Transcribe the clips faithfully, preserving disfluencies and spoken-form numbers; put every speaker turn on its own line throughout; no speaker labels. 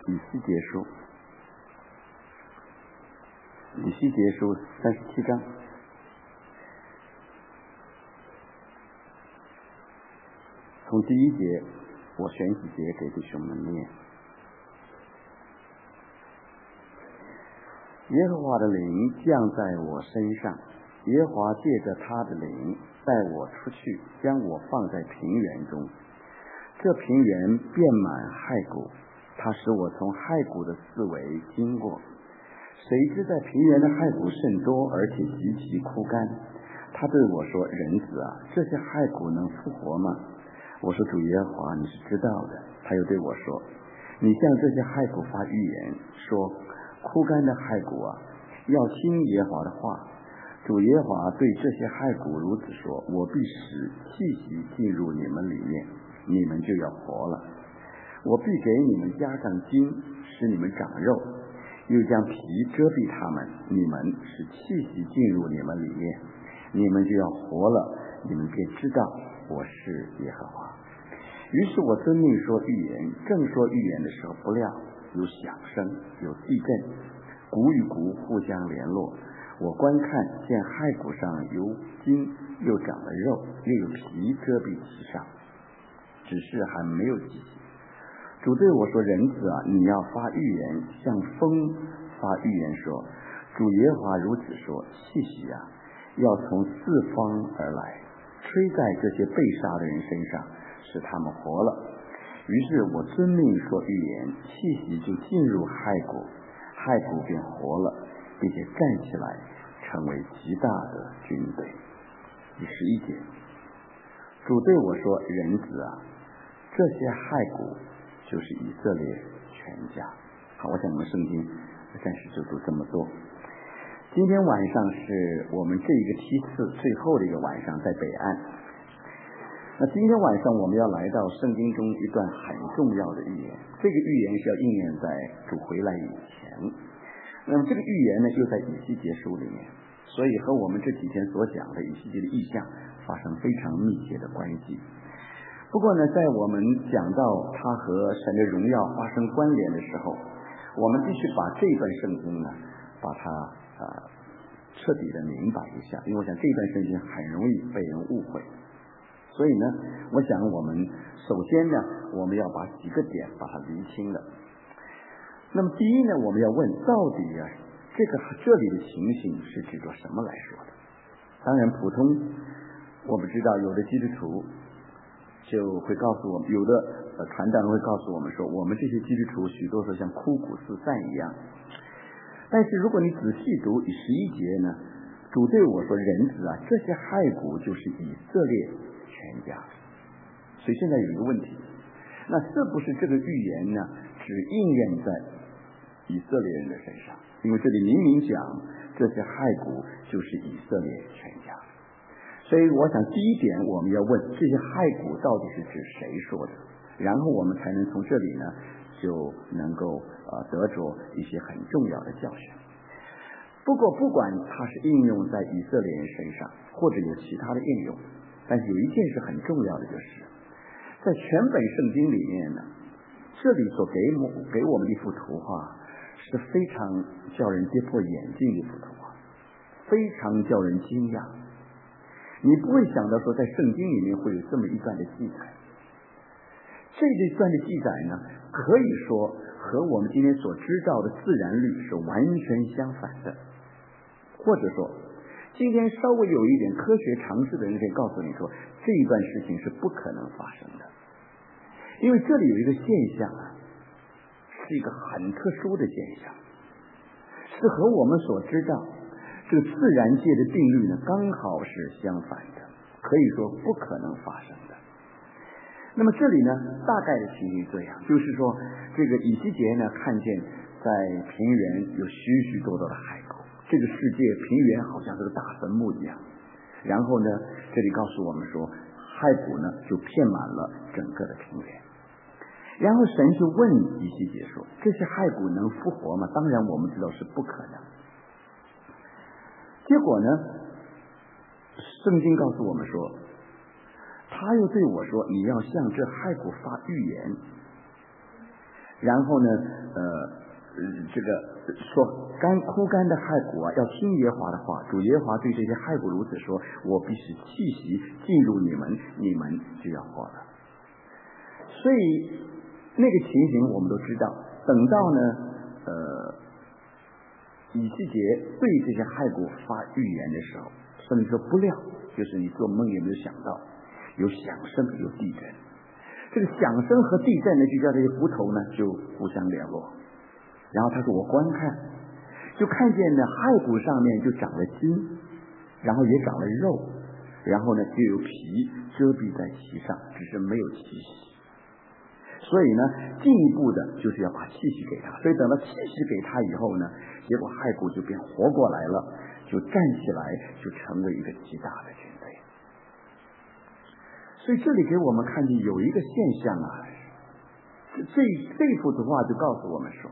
以西结书，以西结书三十七章，从第一节我选几节给弟兄们念。耶和华的灵降在我身上，耶和华借着他的灵带我出去，将我放在平原中。这平原遍满骸骨，他使我从骸骨的四围经过。谁知在平原的骸骨甚多，而且极其枯干。他对我说：人子啊，这些骸骨能复活吗？我说：主耶和华，你是知道的。他又对我说：你向这些骸骨发预言，说枯干的骸骨啊，要听耶和华的话。主耶和华对这些骸骨如此说：我必使气息进入你们里面，你们就要活了。我必给你们加上筋，使你们长肉，又将皮遮蔽他们，你们使气息进入你们里面，你们就要活了，你们便知道我是耶和华。于是我遵命说预言，正说预言的时候，不料有响声，有地震，骨与骨互相联络。我观看，见骸骨上有筋，又长了肉，又有皮遮蔽其上，只是还没有气息。主对我说：人子啊，你要发预言，向风发预言说：主耶和华如此说，气息啊，要从四方而来，吹在这些被杀的人身上，使他们活了。于是我遵命说预言，气息就进入骸骨，骸骨便活了，并且站起来，成为极大的军队。第十一节，主对我说：人子啊，这些骸骨就是以色列全家。好，我想我们圣经暂时就读这么多。今天晚上是我们这一个梯次最后的一个晚上，在北岸。那今天晚上我们要来到圣经中一段很重要的预言，这个预言是要应验在主回来以前。那么这个预言呢，就在以西结书里面，所以和我们这几天所讲的以西结的意象发生非常密切的关系。不过呢，在我们讲到它和神的荣耀发生关联的时候，我们必须把这段圣经呢，把它啊、呃、彻底的明白一下，因为我想这段圣经很容易被人误会。所以呢，我想我们首先呢，我们要把几个点把它厘清了。那么第一呢，我们要问，到底啊，这个这里的情形是指着什么来说的？当然，普通我们知道，有的基督徒就会告诉我们，有的呃传道人会告诉我们说，我们这些基督徒许多时候像枯骨四散一样。但是如果你仔细读第十一节呢，主对我说：人子啊，这些骸骨就是以色列全家。所以现在有一个问题，那是不是这个预言呢，只应验在以色列人的身上？因为这里明明讲这些骸骨就是以色列全家。所以我想第一点我们要问，这些骸骨到底是指谁说的，然后我们才能从这里呢就能够呃得着一些很重要的教训。不过不管它是应用在以色列人身上，或者有其他的应用，但是有一件事很重要的，就是在全本圣经里面呢，这里所给我给我们的一幅图画是非常叫人跌破眼镜的一幅图画，非常叫人惊讶。你不会想到说在圣经里面会有这么一段的记载，这一段的记载呢，可以说和我们今天所知道的自然律是完全相反的。或者说今天稍微有一点科学常识的人可以告诉你说，这一段事情是不可能发生的。因为这里有一个现象啊，是一个很特殊的现象，是和我们所知道这个自然界的定律呢刚好是相反的，可以说不可能发生的。那么这里呢，大概的情形这样，就是说这个以西结呢看见在平原有许许多多的骸骨，这个世界平原好像是个大坟墓一样。然后呢，这里告诉我们说，骸骨呢就遍满了整个的平原。然后神就问以西结说，这些骸骨能复活吗？当然我们知道是不可能。结果呢，圣经告诉我们说，他又对我说，你要向这骸骨发预言。然后呢呃这个说干枯干的骸骨啊，要听耶和华的话。主耶和华对这些骸骨如此说：我必使气息进入你们，你们就要活了。所以那个情形我们都知道。等到呢，呃，以西结对这些骸骨发预言的时候，甚至说不料，就是你做梦也没有想到，有响声，有地震。这个响声和地震呢，就叫这些骨头呢就互相联络。然后他说我观看，就看见呢骸骨上面就长了筋，然后也长了肉，然后呢就有皮遮蔽在其上，只是没有气息。所以呢进一步的就是要把气息给他，所以等到气息给他以后呢，结果骸骨就变活过来了，就站起来，就成为一个极大的军队。所以这里给我们看见有一个现象啊，这这幅图画就告诉我们说，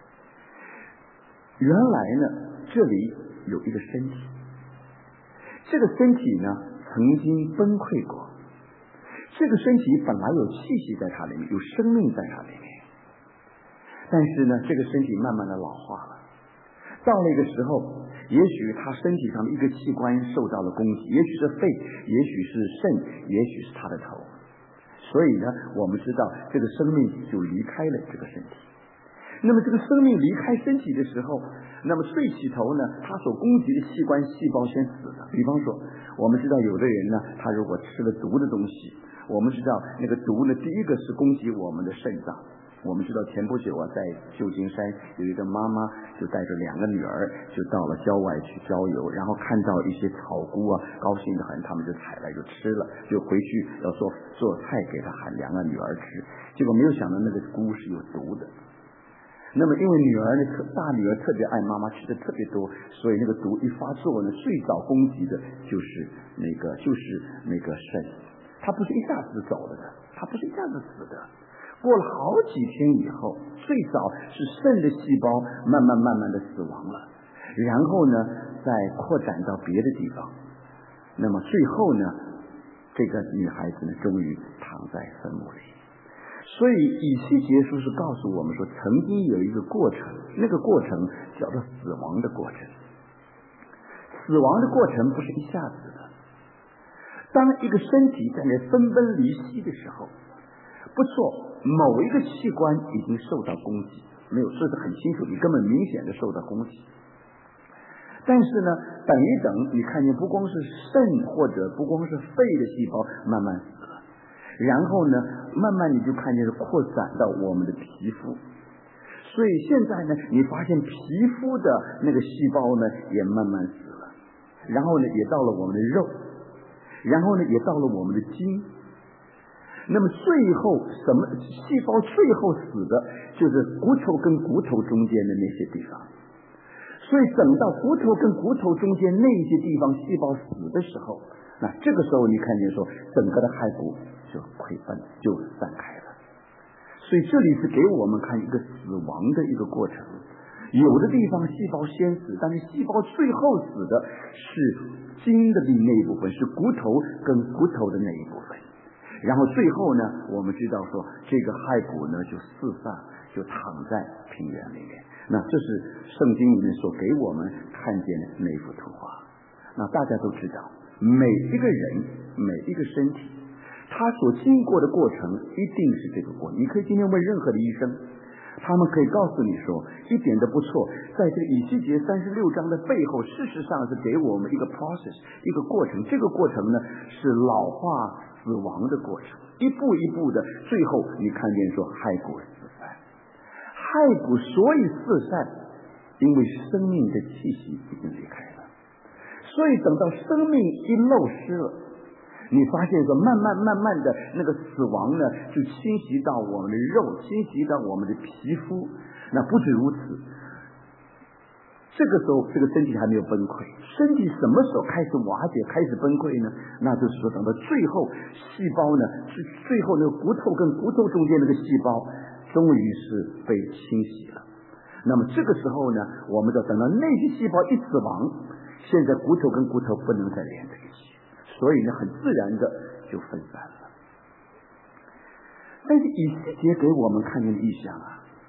原来呢这里有一个身体，这个身体呢曾经崩溃过，这个身体本来有气息在它里面，有生命在它里面，但是呢这个身体慢慢的老化了，到那个时候也许他身体上的一个器官受到了攻击，也许是肺，也许是肾，也许是他的头。所以呢我们知道这个生命就离开了这个身体。那么这个生命离开身体的时候，那么睡起头呢，他所攻击的器官细胞先死了。比方说我们知道有的人呢，他如果吃了毒的东西，我们知道那个毒呢，第一个是攻击我们的肾脏。我们知道前不久啊，在旧金山有一个妈妈就带着两个女儿就到了郊外去郊游，然后看到一些草菇啊，高兴的很，他们就采来就吃了，就回去要做做菜给她喊两个女儿吃，结果没有想到那个菇是有毒的。那么因为女儿呢，大女儿特别爱妈妈，吃的特别多，所以那个毒一发作呢，最早攻击的就是那个就是那个肾，它不是一下子走了的，它不是一下子死的。过了好几天以后，最早是肾的细胞慢慢慢慢的死亡了，然后呢再扩展到别的地方，那么最后呢这个女孩子呢终于躺在坟墓里。所以以西结书是告诉我们说，曾经有一个过程，那个过程叫做死亡的过程。死亡的过程不是一下子的，当一个身体在那分崩离析的时候，不错，某一个器官已经受到攻击，没有说得很清楚，你根本明显的受到攻击。但是呢等一等，你看见不光是肾或者不光是肺的细胞慢慢死了，然后呢慢慢你就看见是扩展到我们的皮肤。所以现在呢你发现皮肤的那个细胞呢也慢慢死了，然后呢也到了我们的肉，然后呢也到了我们的筋。那么最后什么细胞最后死的就是骨头跟骨头中间的那些地方。所以等到骨头跟骨头中间那些地方细胞死的时候，那这个时候你看见说整个的骸骨就溃分，就散开了。所以这里是给我们看一个死亡的一个过程，有的地方细胞先死，但是细胞最后死的是筋的那一部分，是骨头跟骨头的那一部分。然后最后呢我们知道说这个骸骨呢就四散，就躺在平原里面。那这是圣经里面所给我们看见的那幅图画。那大家都知道，每一个人每一个身体他所经过的过程一定是这个过程。你可以今天问任何的医生，他们可以告诉你说一点都不错，在这个以西结三十六章的背后，事实上是给我们一个 process， 一个过程。这个过程呢是老化死亡的过程，一步一步的，最后你看见说骸骨四散。骸骨所以四散，因为生命的气息已经离开了。所以等到生命一漏失了，你发现说慢慢慢慢的那个死亡呢就侵袭到我们的肉，侵袭到我们的皮肤。那不止如此，这个时候这个身体还没有崩溃，身体什么时候开始瓦解开始崩溃呢？那就是说等到最后细胞呢是最后那个骨头跟骨头中间那个细胞终于是被清洗了。那么这个时候呢我们就等到那些细胞一死亡，现在骨头跟骨头不能再连在一起，所以呢很自然的就分散了。但是以西结给我们看见的意象啊，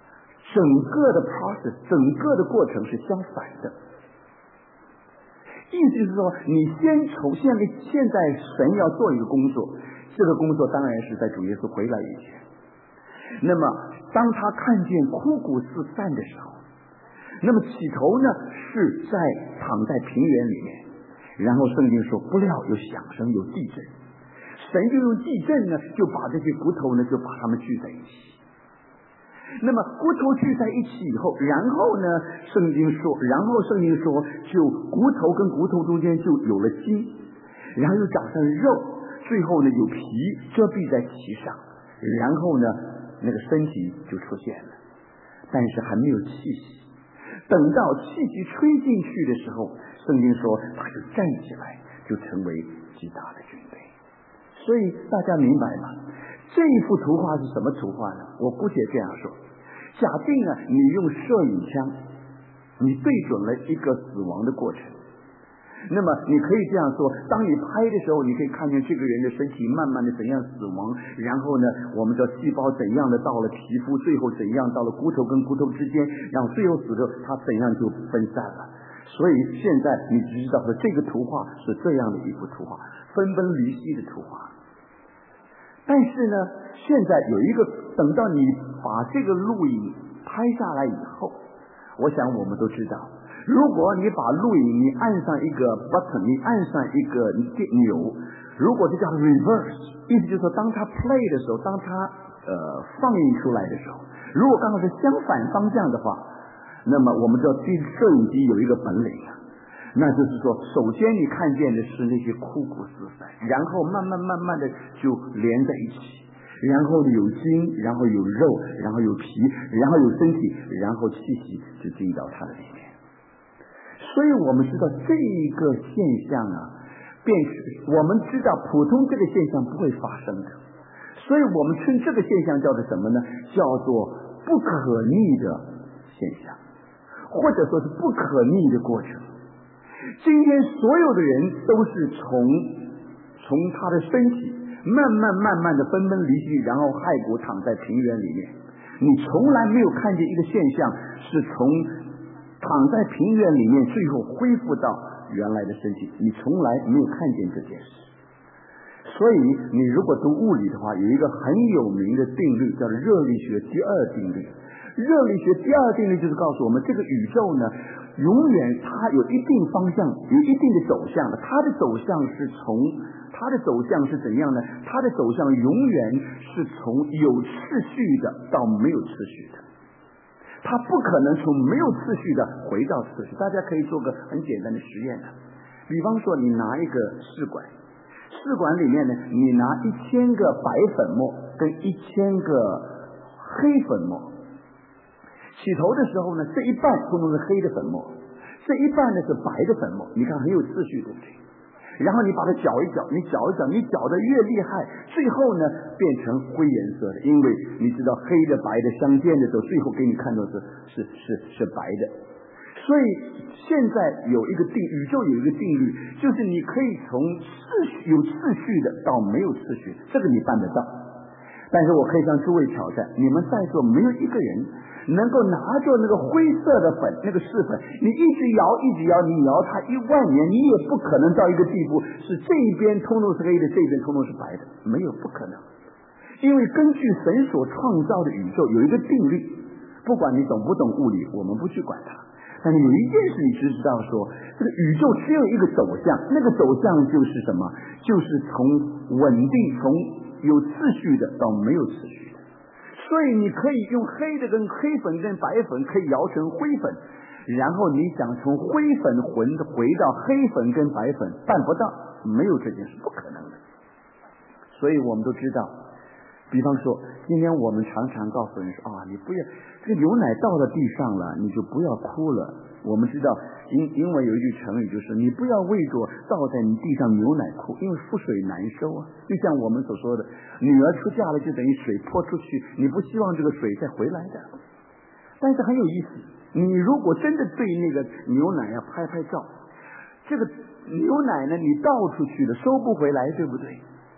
整个的 process 整个的过程是相反的。意思就是说，你先从现在现在神要做一个工作，这个工作当然是在主耶稣回来以前。那么当他看见枯骨四散的时候，那么起头呢是在躺在平原里面，然后圣经说不料有响声，有地震，神就用地震呢就把这些骨头呢就把它们聚在一起。那么骨头聚在一起以后，然后呢圣经说然后圣经说就骨头跟骨头中间就有了筋，然后又长上肉，最后呢有皮遮蔽在其上，然后呢那个身体就出现了，但是还没有气息。等到气息吹进去的时候，圣经说他就站起来，就成为极大的军队。所以大家明白吗？这一幅图画是什么图画呢？我姑且这样说，假定啊你用摄影枪，你对准了一个死亡的过程，那么你可以这样说，当你拍的时候，你可以看见这个人的身体慢慢的怎样死亡，然后呢我们的细胞怎样的到了皮肤，最后怎样到了骨头跟骨头之间，然后最后死的它怎样就分散了。所以现在你知道的这个图画是这样的一幅图画，分崩离析的图画。但是呢现在有一个，等到你把这个录影拍下来以后，我想我们都知道，如果你把录影你按上一个 button， 你按上一个钮，如果这叫 reverse， 意思就是说当它 play 的时候，当它呃放映出来的时候，如果刚好是相反方向的话，那么我们知道这摄影机有一个本领啊，那就是说首先你看见的是那些枯骨四散，然后慢慢慢慢的就连在一起，然后有筋，然后有肉，然后有皮，然后有身体，然后气息就进到它的里面。所以我们知道这个现象啊，便是我们知道普通这个现象不会发生的，所以我们称这个现象叫做什么呢？叫做不可逆的现象，或者说是不可逆的过程。今天所有的人都是从从他的身体慢慢慢慢的分崩离析，然后骸骨躺在平原里面。你从来没有看见一个现象是从躺在平原里面最后恢复到原来的身体，你从来没有看见这件事。所以你如果读物理的话，有一个很有名的定律叫热力学第二定律。热力学第二定律就是告诉我们，这个宇宙呢永远它有一定方向，有一定的走向的。它的走向是从它的走向是怎样呢？它的走向永远是从有次序的到没有次序的，它不可能从没有次序的回到次序。大家可以做个很简单的实验的，比方说你拿一个试管，试管里面呢，你拿一千个白粉末跟一千个黑粉末，起头的时候呢，这一半通通是黑的粉末，这一半呢是白的粉末，你看很有秩序，对不对？然后你把它搅一搅，你搅一搅，你搅得越厉害，最后呢变成灰颜色的，因为你知道黑的白的相间的时候，最后给你看到是是是是白的。所以现在有一个定，宇宙有一个定律，就是你可以从次序有次序的到没有次序，这个你办得到。但是我可以向诸位挑战，你们在座没有一个人能够拿着那个灰色的粉，那个试粉，你一直摇一直摇，你摇它一万年，你也不可能到一个地步是这一边通通是黑的，这一边通通是白的，没有，不可能。因为根据神所创造的宇宙有一个定律，不管你懂不懂物理，我们不去管它，但是有一件事你知道说，这个宇宙只有一个走向，那个走向就是什么？就是从稳定，从有次序的到没有次序的。所以你可以用黑的跟黑粉跟白粉可以摇成灰粉，然后你想从灰粉混回到黑粉跟白粉，办不到，没有这件事，不可能的。所以我们都知道，比方说今天我们常常告诉人说啊，你不要这个牛奶倒到地上了，你就不要哭了。我们知道英英文有一句成语，就是你不要为着倒在你地上牛奶哭，因为覆水难收啊。就像我们所说的，女儿出嫁了就等于水泼出去，你不希望这个水再回来的。但是很有意思，你如果真的对那个牛奶要拍拍照，这个牛奶呢你倒出去了收不回来，对不对？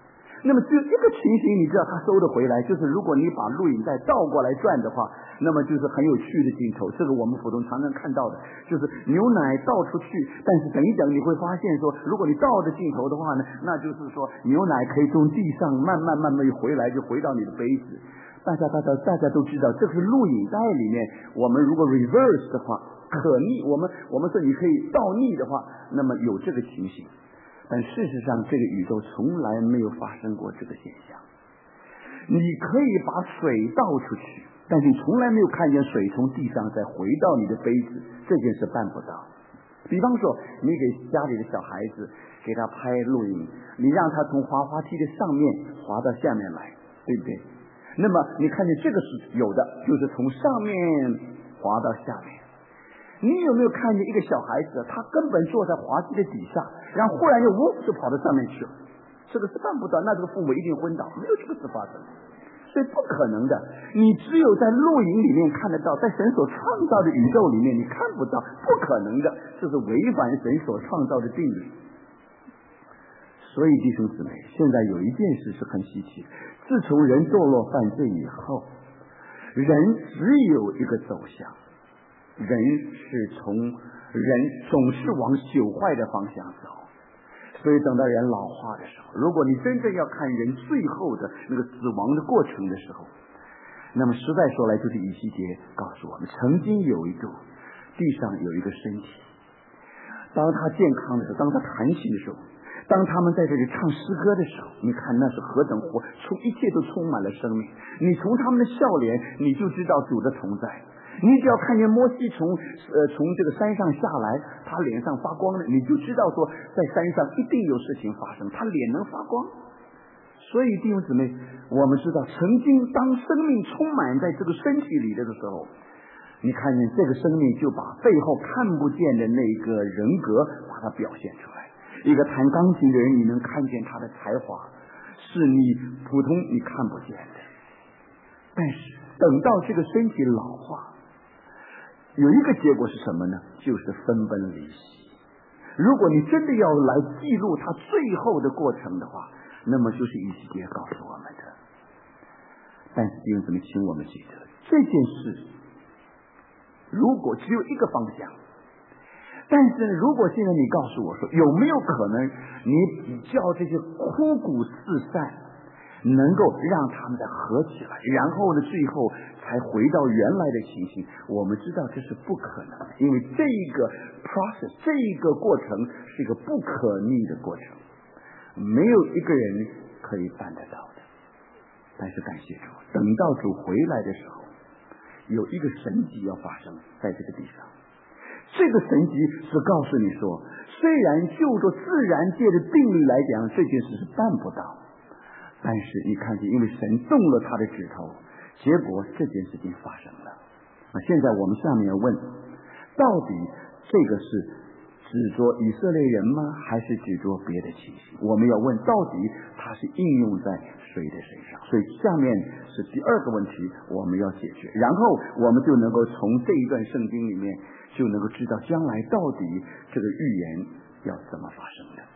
那么只有一个情形你知道它收得回来，就是如果你把录影带倒过来转的话，那么就是很有趣的镜头。这个我们普通常常看到的，就是牛奶倒出去，但是等一等你会发现说，如果你倒着镜头的话呢，那就是说牛奶可以从地上慢慢慢慢回来，就回到你的杯子。大家大家大家都知道，这是录影带里面，我们如果 reverse 的话，可逆，我们我们说你可以倒逆的话，那么有这个情形。但事实上这个宇宙从来没有发生过这个现象。你可以把水倒出去，但是你从来没有看见水从地上再回到你的杯子，这件事办不到。比方说你给家里的小孩子给他拍录影，你让他从滑滑梯的上面滑到下面来，对不对？那么你看见这个是有的，就是从上面滑到下面。你有没有看见一个小孩子，他根本坐在滑梯的底下，然后忽然就呜就跑到上面去了？这个是办不到，那这个父母一定昏倒，没有这个事发生，所以不可能的。你只有在录影里面看得到，在神所创造的宇宙里面你看不到，不可能的，这是违反神所创造的定律。所以弟兄姊妹，现在有一件事是很稀奇，自从人堕落犯罪以后，人只有一个走向，人是从人总是往朽坏的方向走。所以等到人老化的时候，如果你真正要看人最后的那个死亡的过程的时候，那么实在说来，就是以西结告诉我们，曾经有一度地上有一个身体，当他健康的时候，当他弹琴的时候，当他们在这里唱诗歌的时候，你看那是何等活，从一切都充满了生命。你从他们的笑脸，你就知道主的同在。你只要看见摩西从呃从这个山上下来，他脸上发光了，你就知道说在山上一定有事情发生，他脸能发光。所以弟兄姊妹，我们知道曾经当生命充满在这个身体里的时候，你看见这个生命就把背后看不见的那个人格把它表现出来。一个弹钢琴的人，你能看见他的才华，是你普通你看不见的。但是等到这个身体老化，有一个结果是什么呢？就是分崩离析。如果你真的要来记录它最后的过程的话，那么就是以西结告诉我们的。但是弟兄姊妹，请我们记得这件事，如果只有一个方向，但是如果现在你告诉我说，有没有可能你叫这些枯骨四散，能够让他们再合起来，然后呢最后才回到原来的情形？我们知道这是不可能的，因为这一个 process 这一个过程是一个不可逆的过程，没有一个人可以办得到的。但是感谢主，等到主回来的时候，有一个神迹要发生在这个地上。这个神迹是告诉你说，虽然就着自然界的定律来讲，这件事是办不到，但是你看见，因为神动了他的指头，结果这件事情发生了。那现在我们下面要问，到底这个是指着以色列人吗？还是指着别的情形？我们要问，到底它是应用在谁的身上？所以下面是第二个问题我们要解决，然后我们就能够从这一段圣经里面就能够知道将来到底这个预言要怎么发生的。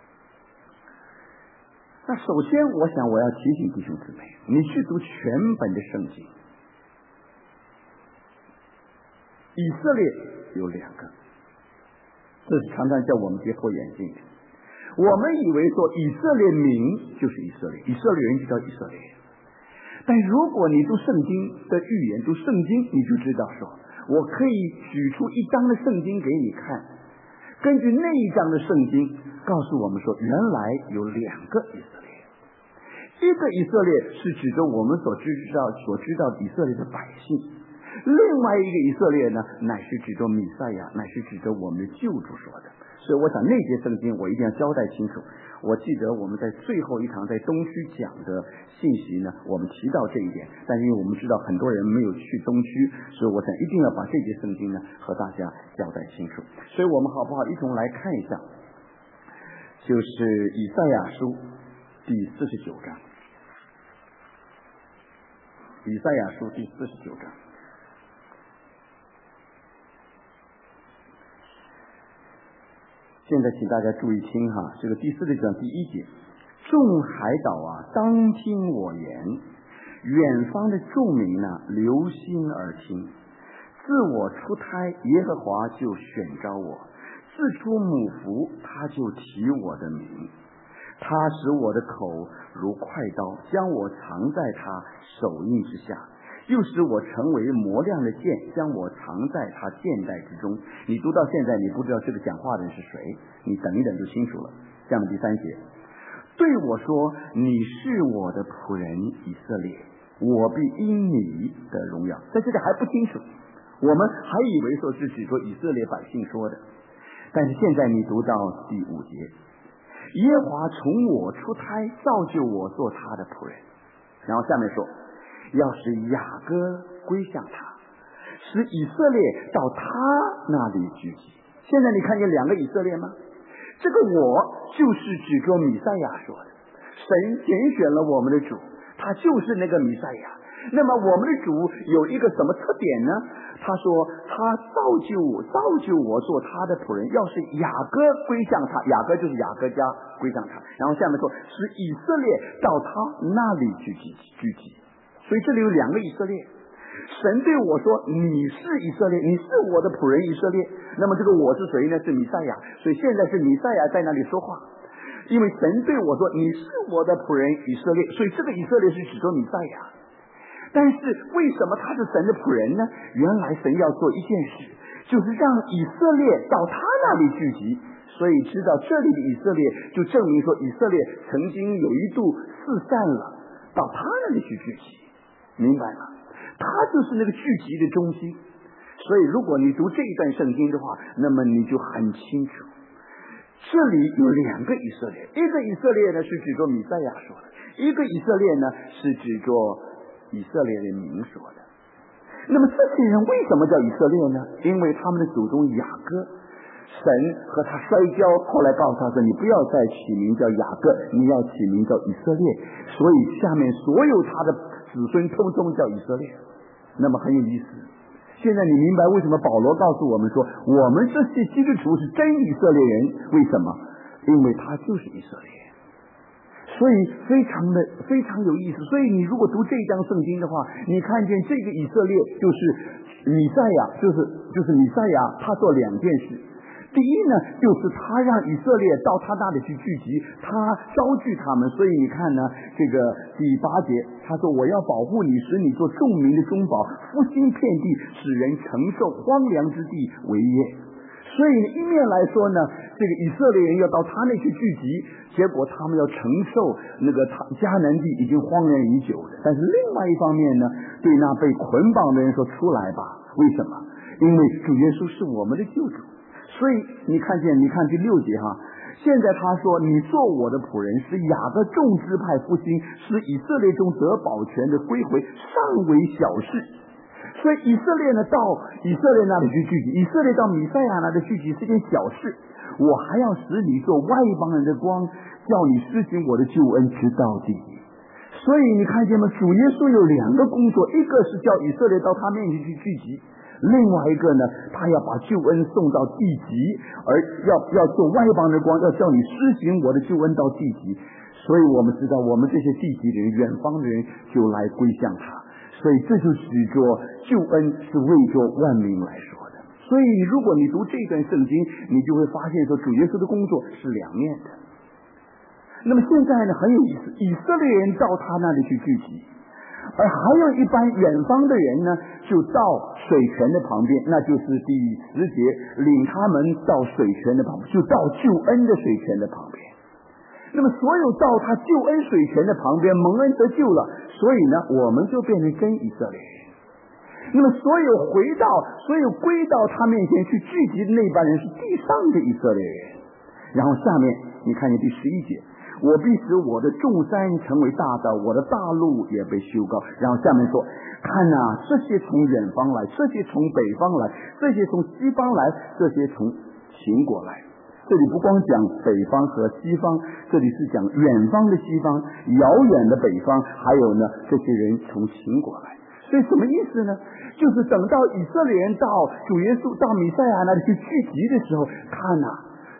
那首先我想我要提醒弟兄姊妹，你去读全本的圣经，以色列有两个，这是常常叫我们跌破眼镜的。我们以为说以色列民就是以色列，以色列人就叫以色列人，但如果你读圣经的预言，读圣经你就知道说，我可以举出一章的圣经给你看，根据那一章的圣经告诉我们说，原来有两个以色列，一个以色列是指着我们所知道所知道以色列的百姓，另外一个以色列呢，乃是指着弥赛亚，乃是指着我们的救主说的。所以我想那节圣经我一定要交代清楚。我记得我们在最后一堂在东区讲的信息呢，我们提到这一点，但因为我们知道很多人没有去东区，所以我想一定要把这节圣经呢和大家交代清楚。所以我们好不好一同来看一下，就是以赛亚书第四十九章，以赛亚书第四十九章。现在请大家注意听哈，这个第四十章第一节， 众海岛啊，当听我言，远方的众民啊，留心而听。自我出胎，耶和华就选召我，自出母腹，他就提我的名。他使我的口如快刀，将我藏在他手印之下，又使我成为磨亮的剑，将我藏在他剑带之中。你读到现在，你不知道这个讲话的人是谁，你等一等就清楚了。下面第三节，对我说，你是我的仆人以色列，我必因你的荣耀。在这里还不清楚，我们还以为说是指着以色列百姓说的，但是现在你读到第五节，耶和华从我出胎造就我做他的仆人。然后下面说，要使雅各归向他，使以色列到他那里聚集。现在你看见两个以色列吗？这个我就是指着弥赛亚说的，神拣选了我们的主，他就是那个弥赛亚。那么我们的主有一个什么特点呢？他说他造就我造就我做他的仆人，要是雅各归向他，雅各就是雅各家归向他。然后下面说，使以色列到他那里去聚集聚集。所以这里有两个以色列。神对我说，你是以色列，你是我的仆人以色列。那么这个我是谁呢？是弥赛亚。所以现在是弥赛亚在那里说话，因为神对我说，你是我的仆人以色列。所以这个以色列是指着弥赛亚。但是为什么他是神的仆人呢？原来神要做一件事，就是让以色列到他那里聚集。所以知道这里的以色列，就证明说以色列曾经有一度四散了，到他那里去聚集，明白吗？他就是那个聚集的中心。所以如果你读这一段圣经的话，那么你就很清楚，这里有两个以色列，一个以色列呢是指着弥赛亚说的，一个以色列呢是指着以色列的民说的。那么这些人为什么叫以色列呢？因为他们的祖宗雅各，神和他摔跤，后来告诉他说，你不要再起名叫雅各，你要起名叫以色列。所以下面所有他的子孙通通叫以色列。那么很有意思，现在你明白为什么保罗告诉我们说，我们这些基督徒是真以色列人？为什么？因为他就是以色列。所以非常的非常有意思。所以你如果读这一章圣经的话，你看见这个以色列就是弥赛亚，就是就是弥赛亚，他做两件事。第一呢，就是他让以色列到他那里去聚集，他招聚他们。所以你看呢，这个第八节他说，我要保护你，使你做众民的中保，复兴遍地，使人承受荒凉之地为业。所以一面来说呢，这个以色列人要到他那去聚集，结果他们要承受那个迦南地已经荒凉已久的。但是另外一方面呢，对那被捆绑的人说，出来吧。为什么？因为主耶稣是我们的救主。所以你看见，你看第六节哈，现在他说，你做我的仆人，使雅各众支派复兴，使以色列中得保全的归回，尚为小事。所以以色列呢，到以色列那里去聚集，以色列到弥赛亚那里聚集是件小事，我还要使你做外邦人的光，叫你施行我的救恩直到地。所以你看见吗？主耶稣有两个工作，一个是叫以色列到他面前去聚集，另外一个呢，他要把救恩送到地极，而要要做外邦人的光，要叫你施行我的救恩到地极。所以我们知道，我们这些地极人、远方的人就来归向他。所以这就指着救恩是为着万民来说的。所以如果你读这段圣经，你就会发现说，主耶稣的工作是两面的。那么现在呢，很有意思，以色列人到他那里去聚集，而还有一般远方的人呢，就到水泉的旁边，那就是第十节，领他们到水泉的旁边，就到救恩的水泉的旁边。那么所有到他救恩水泉的旁边蒙恩得救了，所以呢，我们就变成真以色列人。那么所有回到所有归到他面前去聚集的那班人是地上的以色列人。然后下面你看见第十一节，我必使我的众山成为大道，我的大路也被修高。然后下面说，看啊，这些从远方来，这些从北方来，这些从西方来，这些从秦国来。这里不光讲北方和西方，这里是讲远方的西方，遥远的北方，还有呢，这些人从秦国来。所以什么意思呢？就是等到以色列人到主耶稣到弥赛亚那里去聚集的时候，看啊，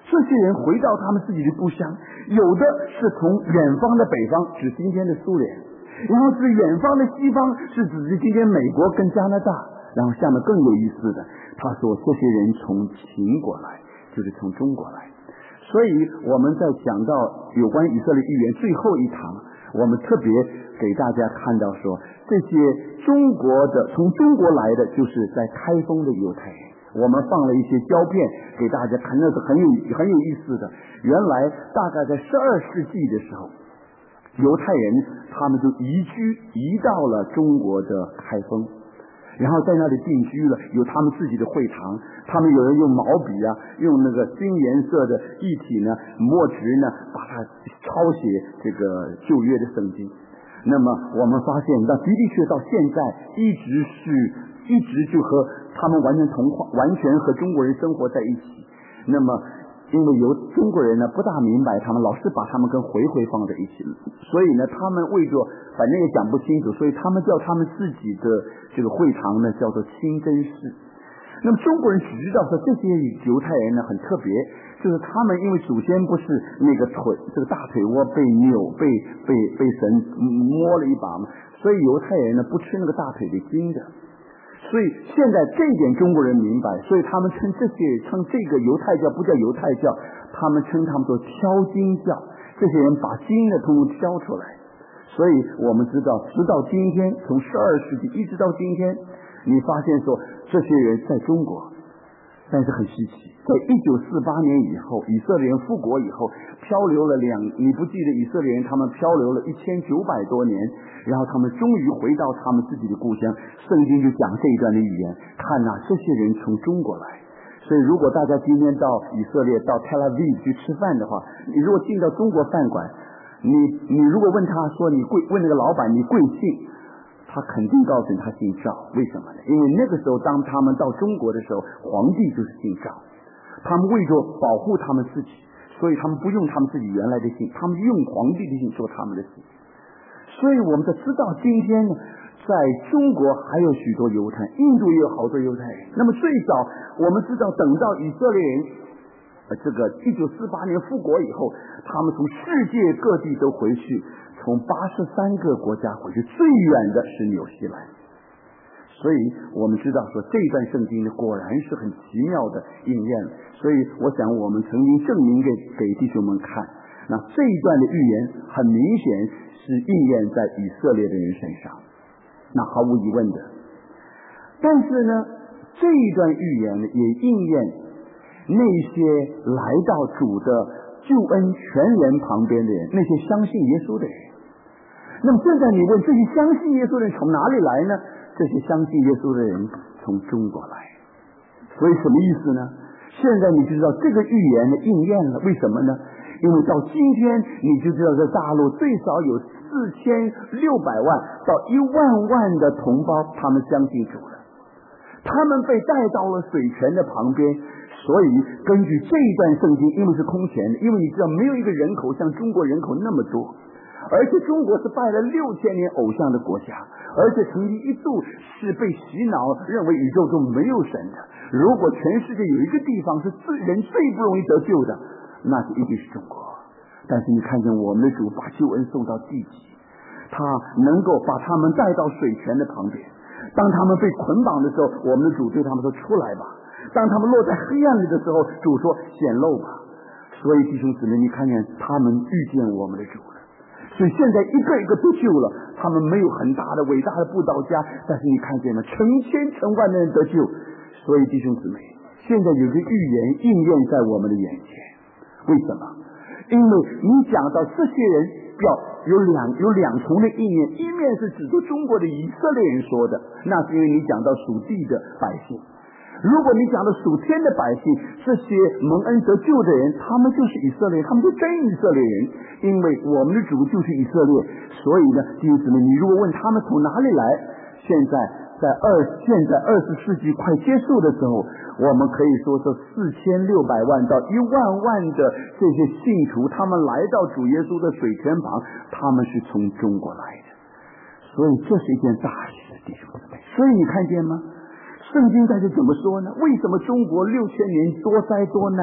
这些人回到他们自己的故乡，有的是从远方的北方，指今天的苏联，然后是远方的西方，是指今天美国跟加拿大，然后下面更有意思的，他说这些人从秦国来，就是从中国来。所以我们在讲到有关以色列预言最后一堂，我们特别给大家看到说，这些中国的从中国来的就是在开封的犹太人，我们放了一些胶片给大家看，那是很有很有意思的。原来大概在十二世纪的时候，犹太人他们就移居移到了中国的开封，然后在那里定居了，有他们自己的会堂，他们有人用毛笔啊，用那个金颜色的液体呢，墨汁呢，把它抄写这个旧约的圣经。那么我们发现，那的的确到现在一直是一直就和他们完全同化，完全和中国人生活在一起。那么因为有中国人呢不大明白他们，老是把他们跟回回放在一起，所以呢他们为着反正也讲不清楚，所以他们叫他们自己的这个会堂呢叫做清真寺。那么中国人只知道说这些犹太人呢很特别，就是他们因为祖先不是那个腿这个大腿窝被扭被被被神摸了一把嘛，所以犹太人呢不吃那个大腿的筋的。所以现在这一点中国人明白，所以他们称这些称这个犹太教不叫犹太教，他们称他们做挑经教，这些人把经呢通通挑出来。所以我们知道直到今天，从十二世纪一直到今天，你发现说这些人在中国，但是很稀奇，在一九四八年以后，以色列人复国以后漂流了两你不记得以色列人他们漂流了一千九百多年，然后他们终于回到他们自己的故乡，圣经就讲这一段的预言，看呐、啊、这些人从中国来。所以如果大家今天到以色列到 Tel Aviv 去吃饭的话，你如果进到中国饭馆，你你如果问他说你贵问那个老板你贵姓，他肯定告诉你他姓赵。为什么呢？因为那个时候当他们到中国的时候，皇帝就是姓赵，他们为着保护他们自己，所以他们不用他们自己原来的姓，他们用皇帝的姓做他们的姓。所以我们就知道今天呢，在中国还有许多犹太，印度也有好多犹太人。那么最早我们知道等到以色列人呃，这个一九四八年复国以后，他们从世界各地都回去，从八十三个国家回去，最远的是纽西兰。所以我们知道说这段圣经呢果然是很奇妙的应验了。所以我想我们曾经证明给给弟兄们看，那这一段的预言很明显是应验在以色列的人身上，那毫无疑问的。但是呢这一段预言呢也应验那些来到主的救恩全人旁边的人，那些相信耶稣的人。那么现在你问这些相信耶稣的人从哪里来呢？这些相信耶稣的人从中国来。所以什么意思呢？现在你就知道这个预言的应验了。为什么呢？因为到今天你就知道在大陆最少有四千六百万到一万万的同胞他们相信主了，他们被带到了水泉的旁边。所以根据这一段圣经，因为是空前的，因为你知道没有一个人口像中国人口那么多，而且中国是拜了六千年偶像的国家，而且曾经一度是被洗脑认为宇宙中没有神的。如果全世界有一个地方是最人最不容易得救的，那是一定是中国。但是你看见我们的主把救恩送到地极，他能够把他们带到水泉的旁边。当他们被捆绑的时候，我们的主对他们说出来吧。当他们落在黑暗里的时候，主说显露吧。所以弟兄姊妹，你看见他们遇见我们的主了。所以现在一个一个都救了，他们没有很大的伟大的布道家，但是你看见了成千成万的人得救。所以弟兄姊妹，现在有个预言应验在我们的眼前。为什么？因为你讲到这些人要有两有两重的意念，一面是指着中国的以色列人说的，那是因为你讲到属地的百姓。如果你讲的属天的百姓，这些蒙恩得救的人，他们就是以色列人，他们是真以色列人，因为我们的主就是以色列。所以呢，弟兄姊妹，你如果问他们从哪里来，现在在二现在二十世纪快结束的时候，我们可以说这四千六百万到一万万的这些信徒，他们来到主耶稣的水泉旁，他们是从中国来的。所以这是一件大事，弟兄姊妹。所以你看见吗？圣经在这怎么说呢？为什么中国六千年多灾多难，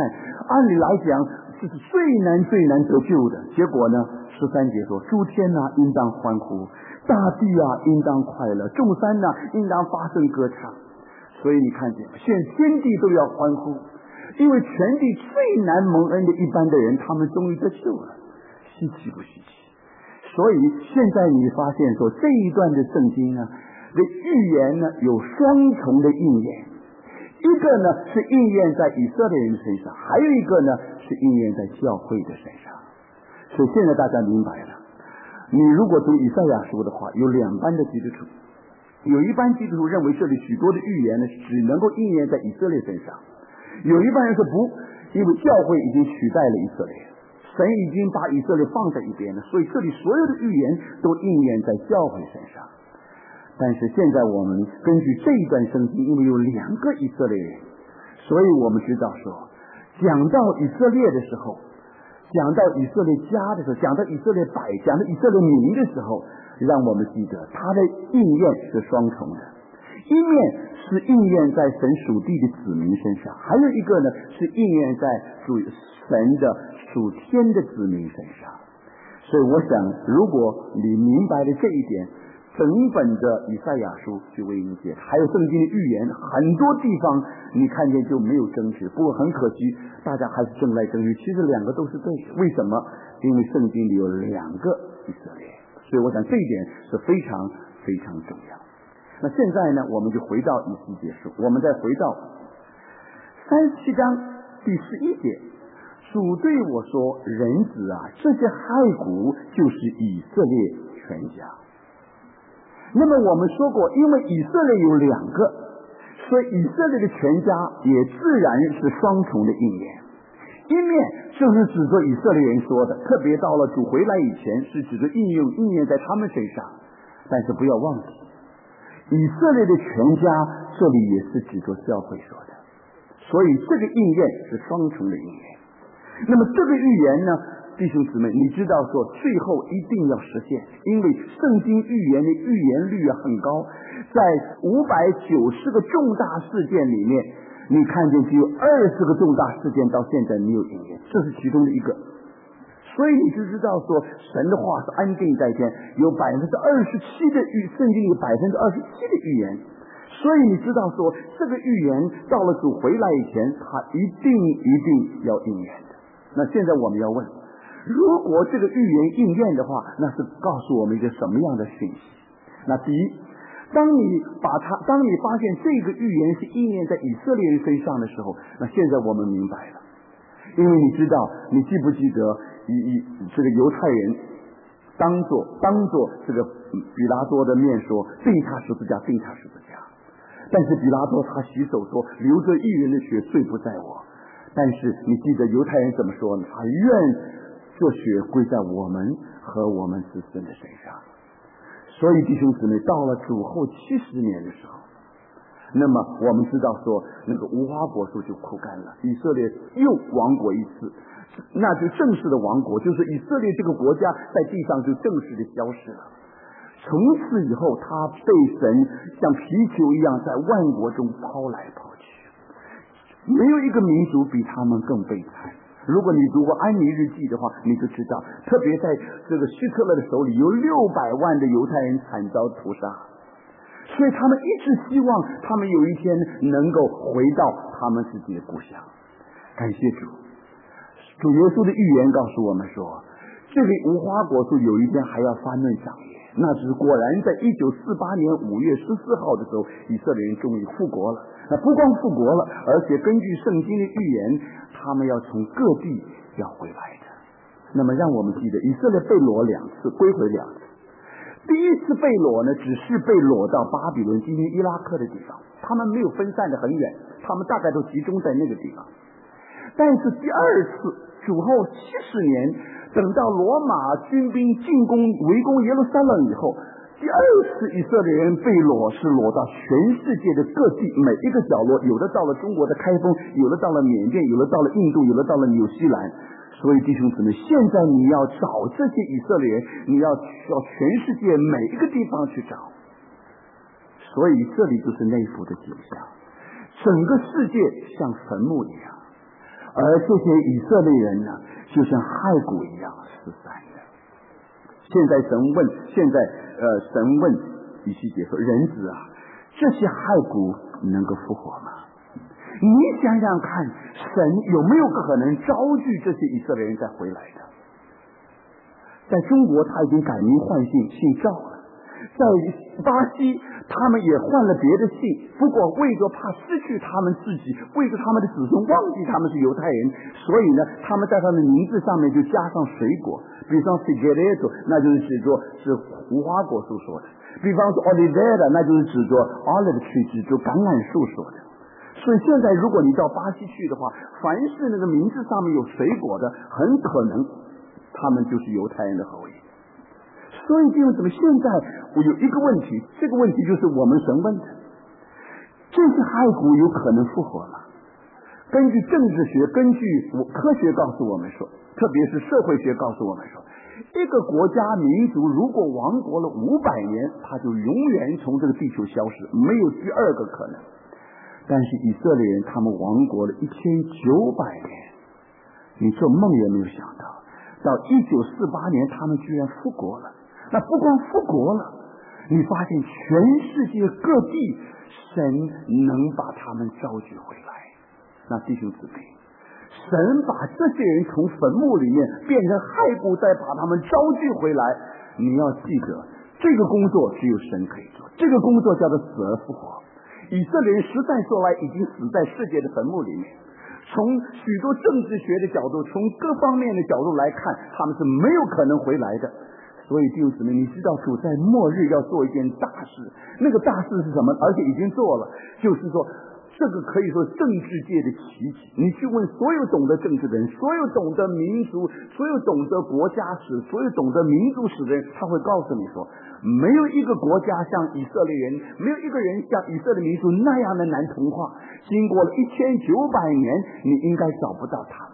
按理来讲这是最难最难得救的。结果呢，十三节说：诸天啊，应当欢呼；大地啊，应当快乐；众山啊，应当发声歌唱。所以你看见，现在天地都要欢呼，因为全地最难蒙恩的一般的人，他们终于得救了，稀奇不稀奇？所以现在你发现说，这一段的圣经呢的预言呢有双重的应验，一个呢是应验在以色列人身上，还有一个呢是应验在教会的身上。所以现在大家明白了，你如果读以赛亚书的话，有两班的基督徒，有一班基督徒认为这里许多的预言呢只能够应验在以色列身上，有一班人说不，因为教会已经取代了以色列，神已经把以色列放在一边了，所以这里所有的预言都应验在教会身上。但是现在我们根据这一段圣经，因为有两个以色列人，所以我们知道说，讲到以色列的时候，讲到以色列家的时候，讲到以色列百，讲到以色列民的时候，让我们记得它的应验是双重的，一面是应验在神属地的子民身上，还有一个呢是应验在属神的属天的子民身上。所以我想，如果你明白了这一点，整本的以赛亚书就为你解，还有圣经的预言，很多地方你看见就没有争执。不过很可惜，大家还是争来争去，其实两个都是对的。为什么？因为圣经里有两个以色列，所以我想这一点是非常非常重要。那现在呢，我们就回到以西结书，我们再回到三十七章第十一节，主对我说：人子啊，这些骸骨就是以色列全家。那么我们说过，因为以色列有两个，所以以色列的全家也自然是双重的应验。一面就是指着以色列人说的，特别到了主回来以前是指着应用应验在他们身上，但是不要忘记，以色列的全家这里也是指着教会说的，所以这个应验是双重的应验。那么这个预言呢，弟兄姊妹，你知道说最后一定要实现，因为圣经预言的预言率很高，在五百九十个重大事件里面，你看见只有二十个重大事件到现在没有应验，这是其中的一个。所以你就知道说神的话是安定在天，有百分之二十七的预，圣经有百分之二十七的预言。所以你知道说这个预言到了主回来以前，它一定一定要应验的。那现在我们要问，如果这个预言应验的话，那是告诉我们一个什么样的讯息？那第一，当你把它，当你发现这个预言是应验在以色列人身上的时候，那现在我们明白了，因为你知道，你记不记得以以这个犹太人当做当做这个比拉多的面说，定他十字架，定他十字架。但是比拉多他洗手说，流着义人的血，罪不在我。但是你记得犹太人怎么说呢？他愿这血归在我们和我们子孙的身上。所以弟兄姊妹，到了主后七十年的时候，那么我们知道说那个无花果树就枯干了，以色列又亡国一次，那就正式的亡国，就是以色列这个国家在地上就正式的消失了。从此以后，他被神像皮球一样在万国中抛来抛去，没有一个民族比他们更悲惨。如果你读过安妮日记的话，你就知道，特别在这个希特勒的手里，有六百万的犹太人惨遭屠杀，所以他们一直希望他们有一天能够回到他们自己的故乡。感谢主，主耶稣的预言告诉我们说，这个无花果树有一天还要发嫩长叶。那是果然在一九四八年五月十四号的时候，以色列人终于复国了。那不光复国了，而且根据圣经的预言，他们要从各地要回来的。那么让我们记得，以色列被掳两次，归回两次。第一次被掳呢，只是被掳到巴比伦，今天伊拉克的地方，他们没有分散的很远，他们大概都集中在那个地方。但是第二次主后七十年，等到罗马军兵进攻围攻耶路撒冷以后，第二次以色列人被掳是掳到全世界的各地，每一个角落，有的到了中国的开封，有的到了缅甸，有的到了印度，有的到了纽西兰。所以弟兄姊妹，现在你要找这些以色列人，你要到全世界每一个地方去找。所以这里就是那幅的景象，整个世界像坟墓一样， 而这些以色列人呢，就像骸骨一样失散的。现在神问，现在呃，神问以西结说：“人子啊，这些骸骨能够复活吗？”你想想看，神有没有可能招聚这些以色列人再回来的？在中国，他已经改名换姓，姓赵了。在巴西，他们也换了别的姓，不过为着怕失去他们自己，为着他们的子孙忘记他们是犹太人，所以呢，他们在他们的名字上面就加上水果，比方 Figueiredo， 那就是指着是无花果树说的；比方说 Oliveira， 那就是指着 olive tree， 指着橄榄树说的。所以现在如果你到巴西去的话，凡是那个名字上面有水果的，很可能他们就是犹太人的后裔。所以弟兄姊妹，现在我有一个问题，这个问题就是我们神问的：这些骸骨有可能复活吗？根据政治学，根据科学告诉我们说，特别是社会学告诉我们说，一个国家民族如果亡国了五百年，它就永远从这个地球消失，没有第二个可能。但是以色列人他们亡国了一千九百年，你做梦也没有想到，到一九四八年他们居然复国了。那不光复国了，你发现全世界各地神能把他们召集回来。那弟兄姊妹，神把这些人从坟墓里面变成骸骨，再把他们召集回来，你要记得，这个工作只有神可以做，这个工作叫做死而复活。以色列人实在说来已经死在世界的坟墓里面，从许多政治学的角度，从各方面的角度来看，他们是没有可能回来的。所以弟兄姊妹，你知道主在末日要做一件大事，那个大事是什么？而且已经做了，就是说这个可以说政治界的奇迹。你去问所有懂得政治的人，所有懂得民族，所有懂得国家史，所有懂得民族史的人，他会告诉你说，没有一个国家像以色列人，没有一个人像以色列民族那样的难同化。经过了一千九百年，你应该找不到他们。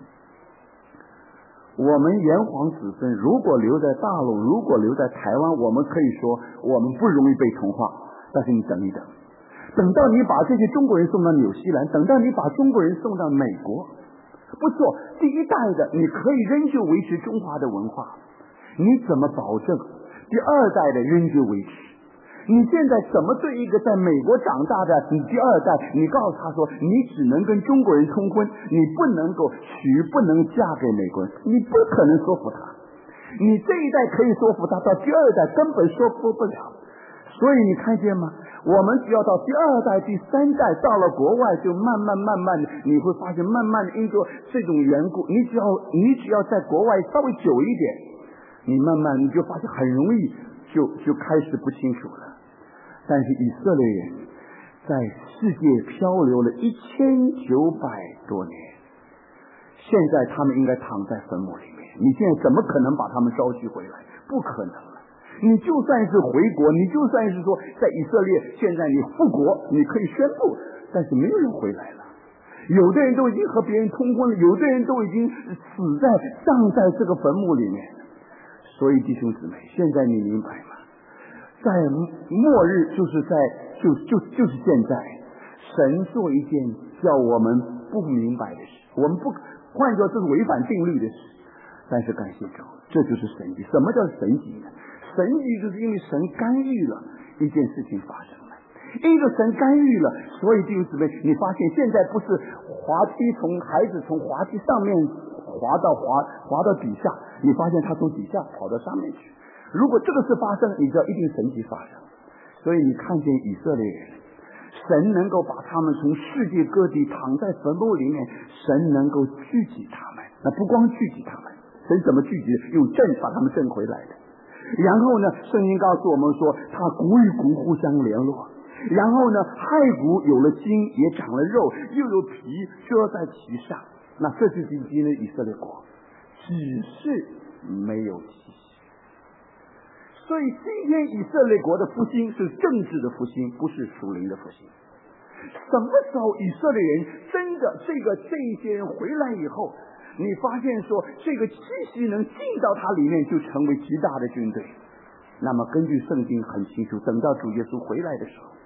我们炎黄子孙如果留在大陆，如果留在台湾，我们可以说我们不容易被同化。但是你等一等，等到你把这些中国人送到纽西兰，等到你把中国人送到美国，不错，第一代的你可以仍旧维持中华的文化，你怎么保证第二代的仍旧维持？你现在怎么对一个在美国长大的你第二代，你告诉他说你只能跟中国人通婚，你不能够娶，不能嫁给美国人，你不可能说服他。你这一代可以说服他，到第二代根本说服不了。所以你看见吗？我们只要到第二代第三代到了国外，就慢慢慢慢的你会发现，慢慢的因着这种缘故，你只要你只要在国外稍微久一点，你慢慢你就发现很容易就就开始不清楚了。但是以色列人在世界漂流了一千九百多年，现在他们应该躺在坟墓里面，你现在怎么可能把他们召集回来？不可能了。你就算是回国，你就算是说在以色列现在你复国，你可以宣布，但是没有人回来了。有的人都已经和别人通婚了，有的人都已经死在葬在这个坟墓里面。所以弟兄姊妹，现在你明白吗？在末日，就是在就就就是现在，神做一件叫我们不明白的事，我们不换作这是违反定律的事，但是感谢主，这就是神迹。什么叫神迹呢？神迹就是因为神干预了一件事情发生了，因为神干预了，所以弟兄姊妹，你发现现在不是滑梯从孩子从滑梯上面滑到滑滑到底下，你发现他从底下跑到上面去。如果这个事发生，你知道一定神迹发生。所以你看见以色列人，神能够把他们从世界各地躺在坟墓里面，神能够聚集他们。那不光聚集他们，神怎么聚集？用震把他们震回来的。然后呢，圣经告诉我们说，他骨与骨互相联络。然后呢，骸骨有了筋，也长了肉，又有皮遮在其上。那这就是今天的以色列国，只是没有气息。所以今天以色列国的复兴是政治的复兴，不是属灵的复兴。什么时候以色列人真的这个这一些人回来以后，你发现说这个气息能进到它里面，就成为极大的军队。那么根据圣经很清楚，等到主耶稣回来的时候，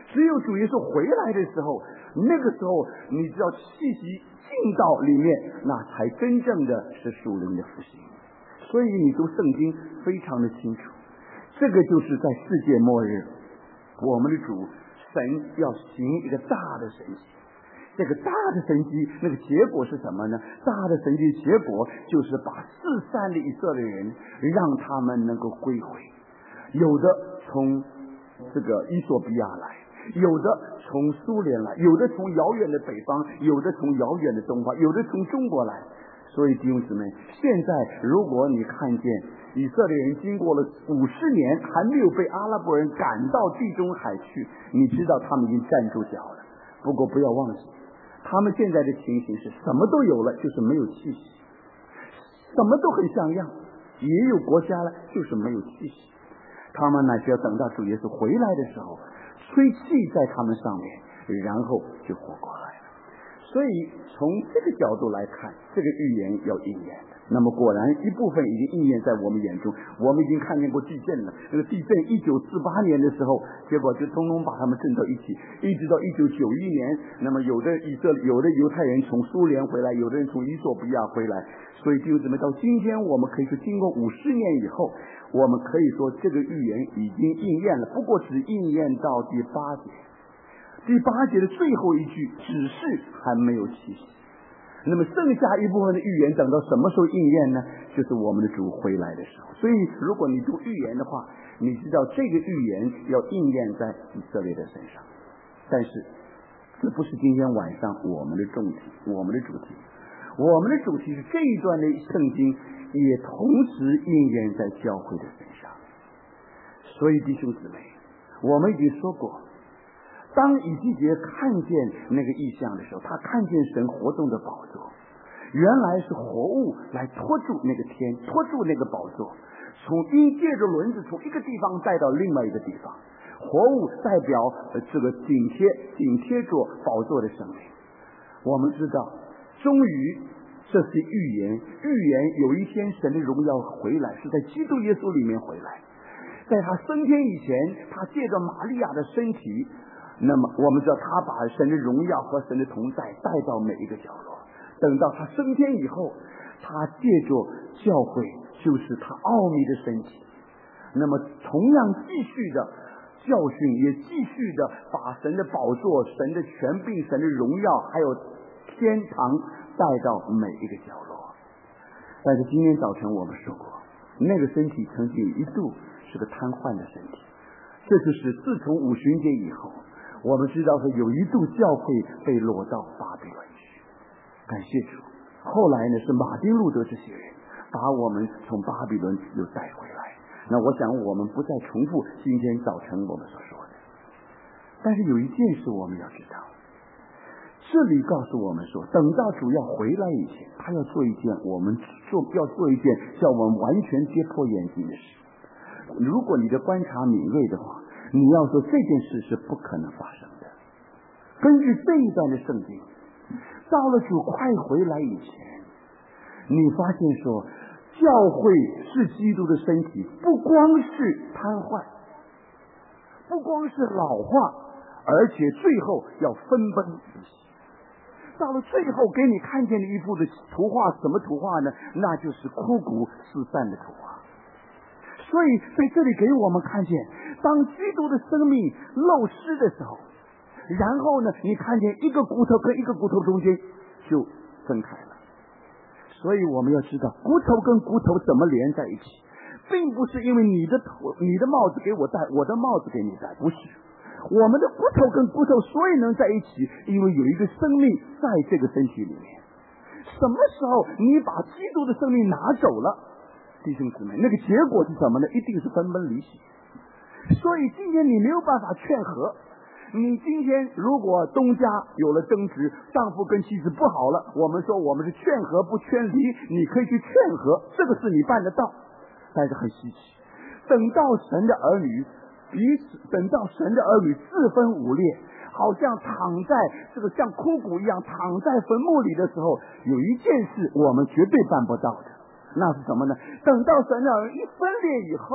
只有主耶稣回来的时候，那个时候你只要气息进到里面，那才真正的是属灵的复兴。所以你读圣经非常的清楚，这个就是在世界末日，我们的主神要行一个大的神迹。这个大的神迹，那个结果是什么呢？大的神迹结果就是把四散的以色列人让他们能够归回，有的从这个伊索比亚来，有的从苏联来，有的从遥远的北方，有的从遥远的东方，有的从中国来。所以弟兄姊妹，现在如果你看见以色列人经过了五十年还没有被阿拉伯人赶到地中海去，你知道他们已经站住脚了。不过不要忘记，他们现在的情形是什么都有了，就是没有气息，什么都很像样，也有国家了，就是没有气息。他们乃是要等到主耶稣回来的时候，吹气在他们上面，然后就活过来了。所以从这个角度来看，这个预言要应验的。那么果然一部分已经应验在我们眼中，我们已经看见过地震了。这个地震一九四八年的时候，结果就通通把他们震到一起，一直到一九九一年，那么有的以色列有的犹太人从苏联回来，有的人从伊索比亚回来。所以弟兄姊妹，到今天我们可以说经过五十年以后，我们可以说这个预言已经应验了，不过只应验到第八节。第八节的最后一句只是还没有气息，那么剩下一部分的预言等到什么时候应验呢？就是我们的主回来的时候。所以如果你读预言的话，你知道这个预言要应验在以色列的身上。但是这不是今天晚上我们的重题，我们的主题我们的主题是这一段的圣经也同时应验在教会的身上。所以弟兄姊妹，我们已经说过，当以西结看见那个异象的时候，他看见神活动的宝座，原来是活物来托住那个天，托住那个宝座，从因借着轮子从一个地方带到另外一个地方。活物代表这个紧贴紧贴着宝座的生命。我们知道终于这是预言，预言有一天神的荣耀回来，是在基督耶稣里面回来。在他升天以前，他借着玛利亚的身体，那么我们知道他把神的荣耀和神的同在带到每一个角落。等到他升天以后，他借着教会，就是他奥秘的身体，那么同样继续的教训，也继续的把神的宝座、神的权柄、神的荣耀还有天堂带到每一个角落。但是今天早晨我们说过，那个身体曾经有一度是个瘫痪的身体，这就是自从五旬节以后，我们知道是有一度教会被落到巴比伦去。感谢主，后来呢是马丁路德这些人把我们从巴比伦又带回来。那我想我们不再重复今天早晨我们所说的，但是有一件事我们要知道，这里告诉我们说，等到主要回来以前，他要做一件我们做要做一件叫我们完全跌破眼镜的事。如果你的观察敏锐的话，你要说这件事是不可能发生的。根据这一段的圣经，到了主快回来以前，你发现说教会是基督的身体，不光是瘫痪，不光是老化，而且最后要分崩离析。到了最后给你看见的一幅的图画，什么图画呢？那就是枯骨四散的图画。所以在这里给我们看见，当基督的生命漏失的时候，然后呢你看见一个骨头跟一个骨头中间就分开了。所以我们要知道，骨头跟骨头怎么连在一起，并不是因为你的头你的帽子给我戴，我的帽子给你戴，不是。我们的骨头跟骨头所以能在一起，因为有一个生命在这个身体里面。什么时候你把基督的生命拿走了，弟兄姊妹，那个结果是什么呢？一定是分崩离析。所以今天你没有办法劝和。你今天如果东家有了争执，丈夫跟妻子不好了，我们说我们是劝和不劝离，你可以去劝和，这个是你办得到。但是很稀奇，等到神的儿女彼此等到神的儿女四分五裂，好像躺在这个像枯骨一样躺在坟墓里的时候，有一件事我们绝对办不到的，那是什么呢？等到神的儿女一分裂以后，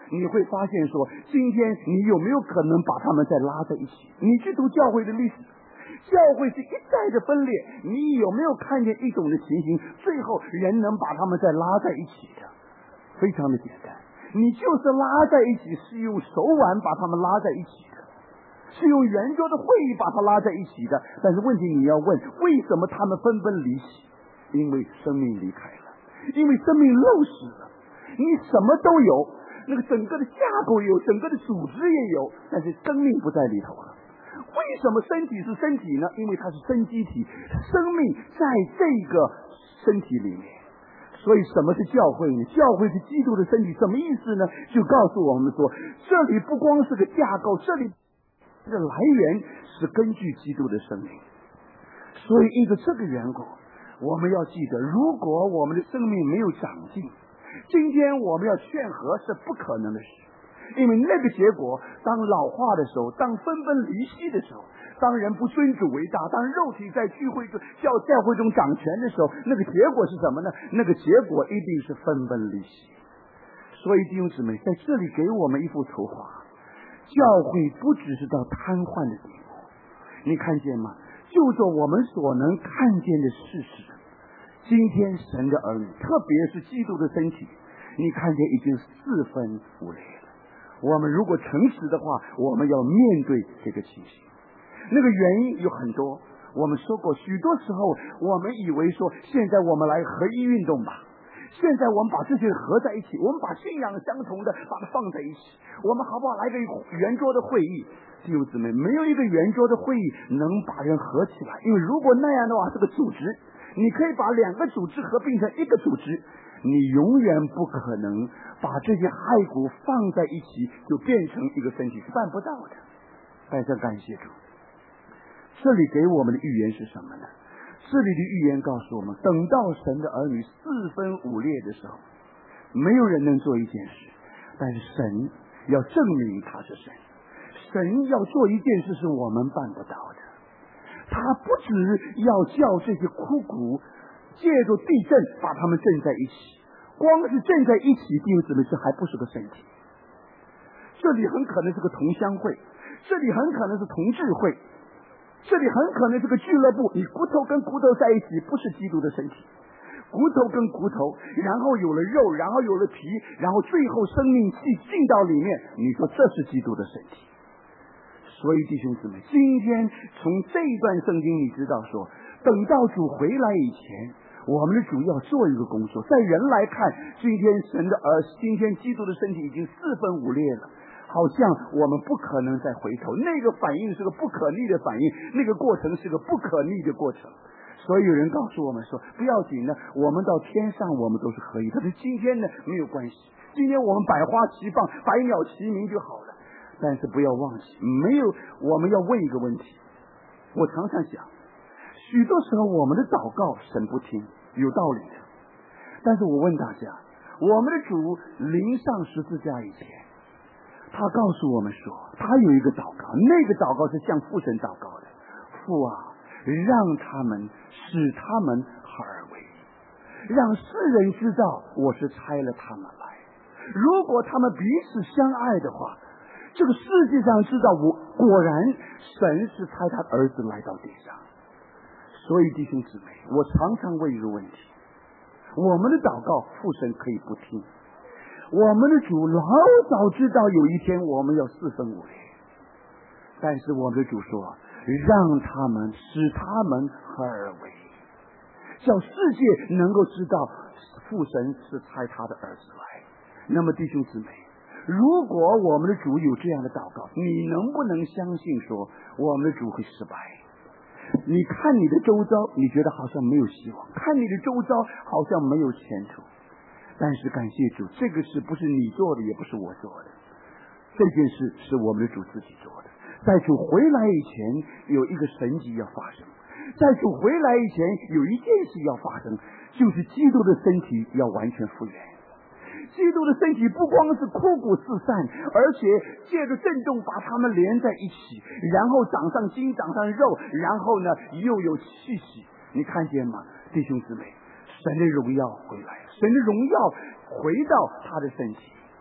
你会发现说，今天你有没有可能把他们再拉在一起？你去读教会的历史，教会是一再的分裂，你有没有看见一种的情形，最后人能把他们再拉在一起的？非常的简单，你就是拉在一起，是用手腕把他们拉在一起的，是用圆桌的会议把他拉在一起的。但是问题你要问，为什么他们纷纷离席？因为生命离开了，因为生命漏失了。你什么都有，那个整个的架构有，整个的组织也有，但是生命不在里头了。为什么身体是身体呢？因为它是生机体，生命在这个身体里面。所以什么是教会呢？教会是基督的身体，什么意思呢？就告诉我们说，这里不光是个架构，这里的来源是根据基督的生命。所以因着这个缘故，我们要记得，如果我们的生命没有长进，今天我们要劝和是不可能的事。因为那个结果，当老化的时候，当纷纷离析的时候，当人不尊主为大，当肉体在聚会中教教会中掌权的时候，那个结果是什么呢？那个结果一定是纷纷离析。所以弟兄姊妹，在这里给我们一幅图画，教会不只是到瘫痪的地步，你看见吗？就着我们所能看见的事实，今天神的儿女，特别是基督的身体，你看见已经四分五裂了。我们如果诚实的话，我们要面对这个情形。那个原因有很多，我们说过，许多时候我们以为说，现在我们来合一运动吧，现在我们把这些合在一起，我们把信仰相同的把它放在一起，我们好不好来个圆桌的会议？弟兄姊妹，没有一个圆桌的会议能把人合起来，因为如果那样的话是个组织，你可以把两个组织合并成一个组织，你永远不可能把这些骸骨放在一起就变成一个身体，是办不到的。但是感谢主，这里给我们的预言是什么呢？这里的预言告诉我们，等到神的儿女四分五裂的时候，没有人能做一件事，但是神要证明他是神。神要做一件事是我们办不到的，他不只要叫这些枯骨借着地震把他们震在一起，光是震在一起，弟兄姊妹，这还不是个身体。这里很可能是个同乡会，这里很可能是同志会，这里很可能是个俱乐部，你骨头跟骨头在一起，不是基督的身体。骨头跟骨头，然后有了肉，然后有了皮，然后最后生命气进到里面，你说这是基督的身体。所以弟兄姊妹，今天从这一段圣经你知道说，等到主回来以前，我们的主要做一个工作。在人来看，今天神的儿今天基督的身体已经四分五裂了，好像我们不可能再回头，那个反应是个不可逆的反应，那个过程是个不可逆的过程。所以有人告诉我们说，不要紧的，我们到天上我们都是可以，但是今天呢没有关系，今天我们百花齐放，百鸟齐鸣就好了。但是不要忘记，没有，我们要问一个问题。我常常想，许多时候我们的祷告神不听，有道理的。但是我问大家，我们的主临上十字架以前，他告诉我们说，他有一个祷告，那个祷告是向父神祷告的。父啊，让他们使他们合而为一，让世人知道我是差了他们来。如果他们彼此相爱的话，这个世界上知道我果然神是差他儿子来到地上。所以弟兄姊妹，我常常问一个问题，我们的祷告父神可以不听，我们的主老早知道有一天我们要四分五裂，但是我们的主说，让他们使他们合而为一，叫世界能够知道父神是差他的儿子来。那么弟兄姊妹，如果我们的主有这样的祷告，你能不能相信说我们的主会失败？你看你的周遭，你觉得好像没有希望，看你的周遭好像没有前途，但是感谢主，这个事不是你做的，也不是我做的，这件事是我们的主自己做的。在主回来以前，有一个神迹要发生，在主回来以前，有一件事要发生，就是基督的身体要完全复原。基督的身体不光是枯骨四散，而且借着震动把它们连在一起，然后长上筋，长上肉，然后呢又有气息。你看见吗，弟兄姊妹？神的荣耀回来，神的荣耀回到他的身体。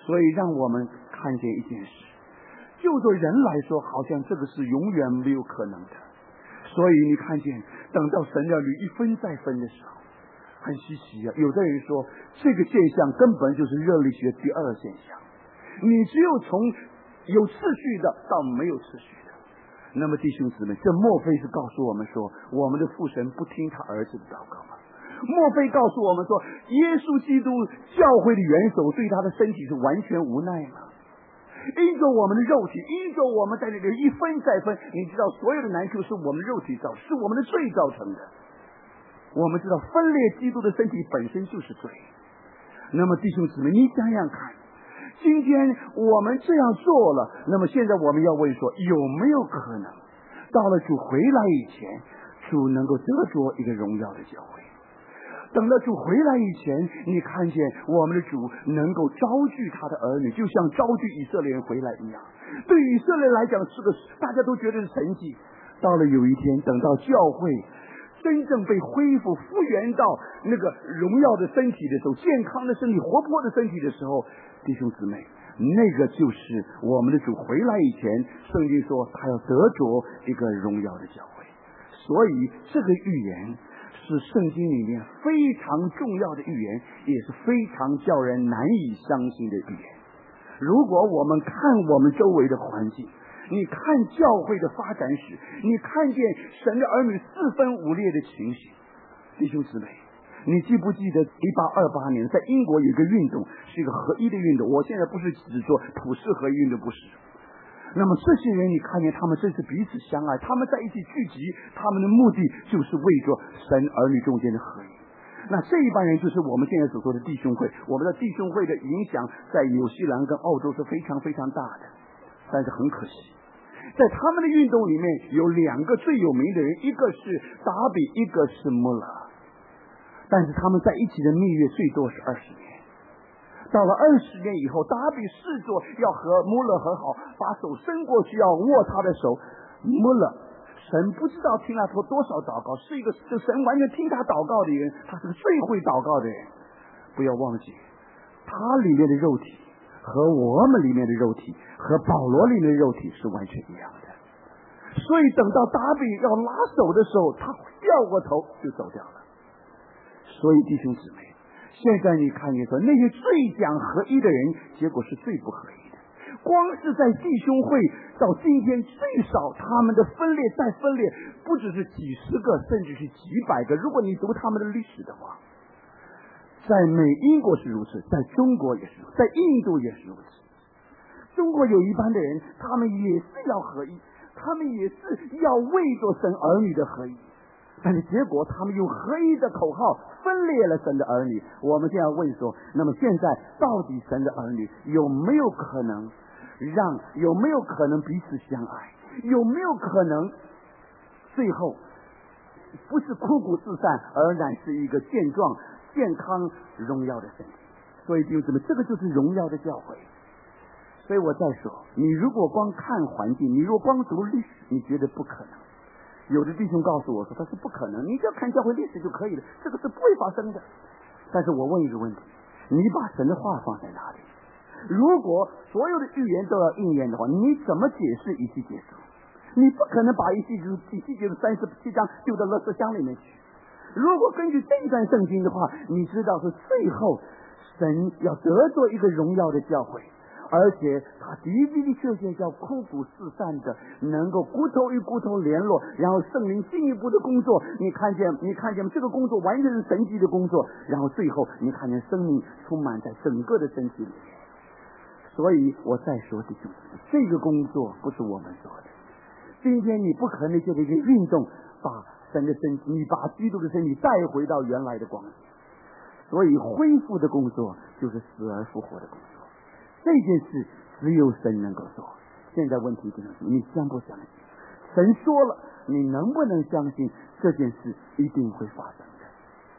所以让我们看见一件事，就做人来说，好像这个是永远没有可能的。所以你看见，等到神的儿女一分再分的时候，很稀奇啊！有的人说，这个现象根本就是热力学第二现象，你只有从有次序的到没有次序的。那么弟兄姊妹，这莫非是告诉我们说，我们的父神不听他儿子的祷告吗？莫非告诉我们说，耶稣基督教会的元首对他的身体是完全无奈吗？依着我们的肉体，依着我们在这里一分再分，你知道所有的难处是我们肉体造，是我们的罪造成的。我们知道分裂基督的身体本身就是罪。那么弟兄姊妹，你想想看，今天我们这样做了，那么现在我们要问说，有没有可能到了主回来以前，主能够得着一个荣耀的教会？等到主回来以前，你看见我们的主能够招聚他的儿女，就像招聚以色列人回来一样。对于以色列来讲是个大家都觉得是神迹。到了有一天，等到教会真正被恢复复原到那个荣耀的身体的时候，健康的身体，活泼的身体的时候，弟兄姊妹，那个就是我们的主回来以前，圣经说他要得着一个荣耀的教会。所以这个预言是圣经里面非常重要的预言，也是非常叫人难以相信的预言。如果我们看我们周围的环境，你看教会的发展史，你看见神的儿女四分五裂的情形，弟兄姊妹，你记不记得一八二八年在英国有一个运动，是一个合一的运动？我现在不是指说普世合一运动，不是。那么这些人，你看见他们真是彼此相爱，他们在一起聚集，他们的目的就是为着神儿女中间的合一。那这一帮人就是我们现在所说的弟兄会。我们的弟兄会的影响在纽西兰跟澳洲是非常非常大的，但是很可惜，在他们的运动里面有两个最有名的人，一个是达比，一个是穆勒，但是他们在一起的蜜月最多是二十年。到了二十年以后，达比试着要和穆勒和好，把手伸过去要握他的手，穆勒神不知道听了他多少祷告，是一个就神完全听他祷告的人，他是个最会祷告的人。不要忘记，他里面的肉体和我们里面的肉体和保罗里面的肉体是完全一样的。所以等到达比要拉手的时候，他掉过头就走掉了。所以弟兄姊妹，现在你看见说那些最讲合一的人，结果是最不合一的。光是在弟兄会到今天，最少他们的分裂再分裂，不只是几十个，甚至是几百个。如果你读他们的历史的话，在美英国是如此，在中国也是如此，在印度也是如此。中国有一班的人，他们也是要合一，他们也是要为着神儿女的合一。但是结果他们用合一的口号分裂了神的儿女。我们现在问说，那么现在到底神的儿女有没有可能让有没有可能彼此相爱，有没有可能最后不是枯骨自散，而乃是一个健壮健康荣耀的身体？所以弟兄姊妹，这个就是荣耀的教会。所以我再说，你如果光看环境，你如果光读历史，你觉得不可能。有的弟兄告诉我说他是不可能，你只要看教会历史就可以了，这个是不会发生的。但是我问一个问题，你把神的话放在哪里？如果所有的预言都要应验的话，你怎么解释以西结书？你不可能把以西结书以西结书三十七章丢到垃圾箱里面去。如果根据这一段圣经的话，你知道是最后神要得着一个荣耀的教会，而且他的的确确叫枯骨四散的，能够骨头与骨头联络，然后圣灵进一步的工作，你看见你看见这个工作完全是神迹的工作，然后最后你看见生命充满在整个的身体里面。所以我再说弟兄，这个工作不是我们做的。今天你不可能借着一个运动把神的身体，你把基督的身体带回到原来的光景。所以恢复的工作就是死而复活的工作。这件事只有神能够做。现在问题就是你相不相信？神说了，你能不能相信这件事一定会发生的？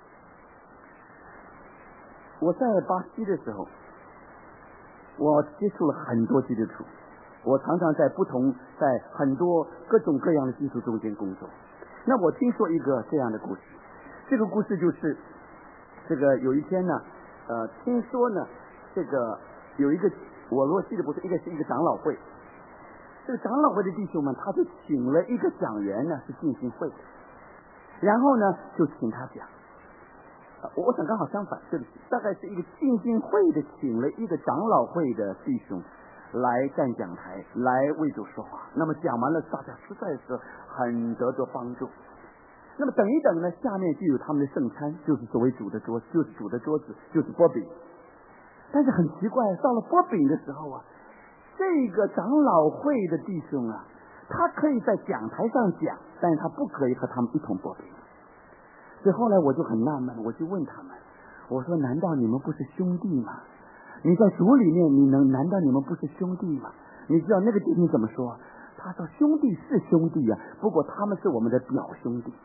我在巴西的时候，我接触了很多基督徒，我常常在不同在很多各种各样的基督徒中间工作。那我听说一个这样的故事，这个故事就是这个有一天呢，呃，听说呢，这个有一个，我如果记得不是，一个是一个长老会，这个长老会的弟兄们，他就请了一个讲员呢，是浸信会的，然后呢就请他讲。我我想刚好相反，对不起，大概是一个浸信会的请了一个长老会的弟兄来站讲台，来为主说话。那么讲完了，大家实在是很得着帮助。那么等一等呢，下面就有他们的圣餐，就是所谓主的桌，就是主的桌子，就是波饼。但是很奇怪，到了波饼的时候啊，这个长老会的弟兄啊，他可以在讲台上讲，但是他不可以和他们一同波饼。所以后来我就很纳闷，我就问他们，我说难道你们不是兄弟吗？你在主里面，你能难道你们不是兄弟吗？你知道那个弟兄怎么说？他说兄弟是兄弟啊，不过他们是我们的表兄弟。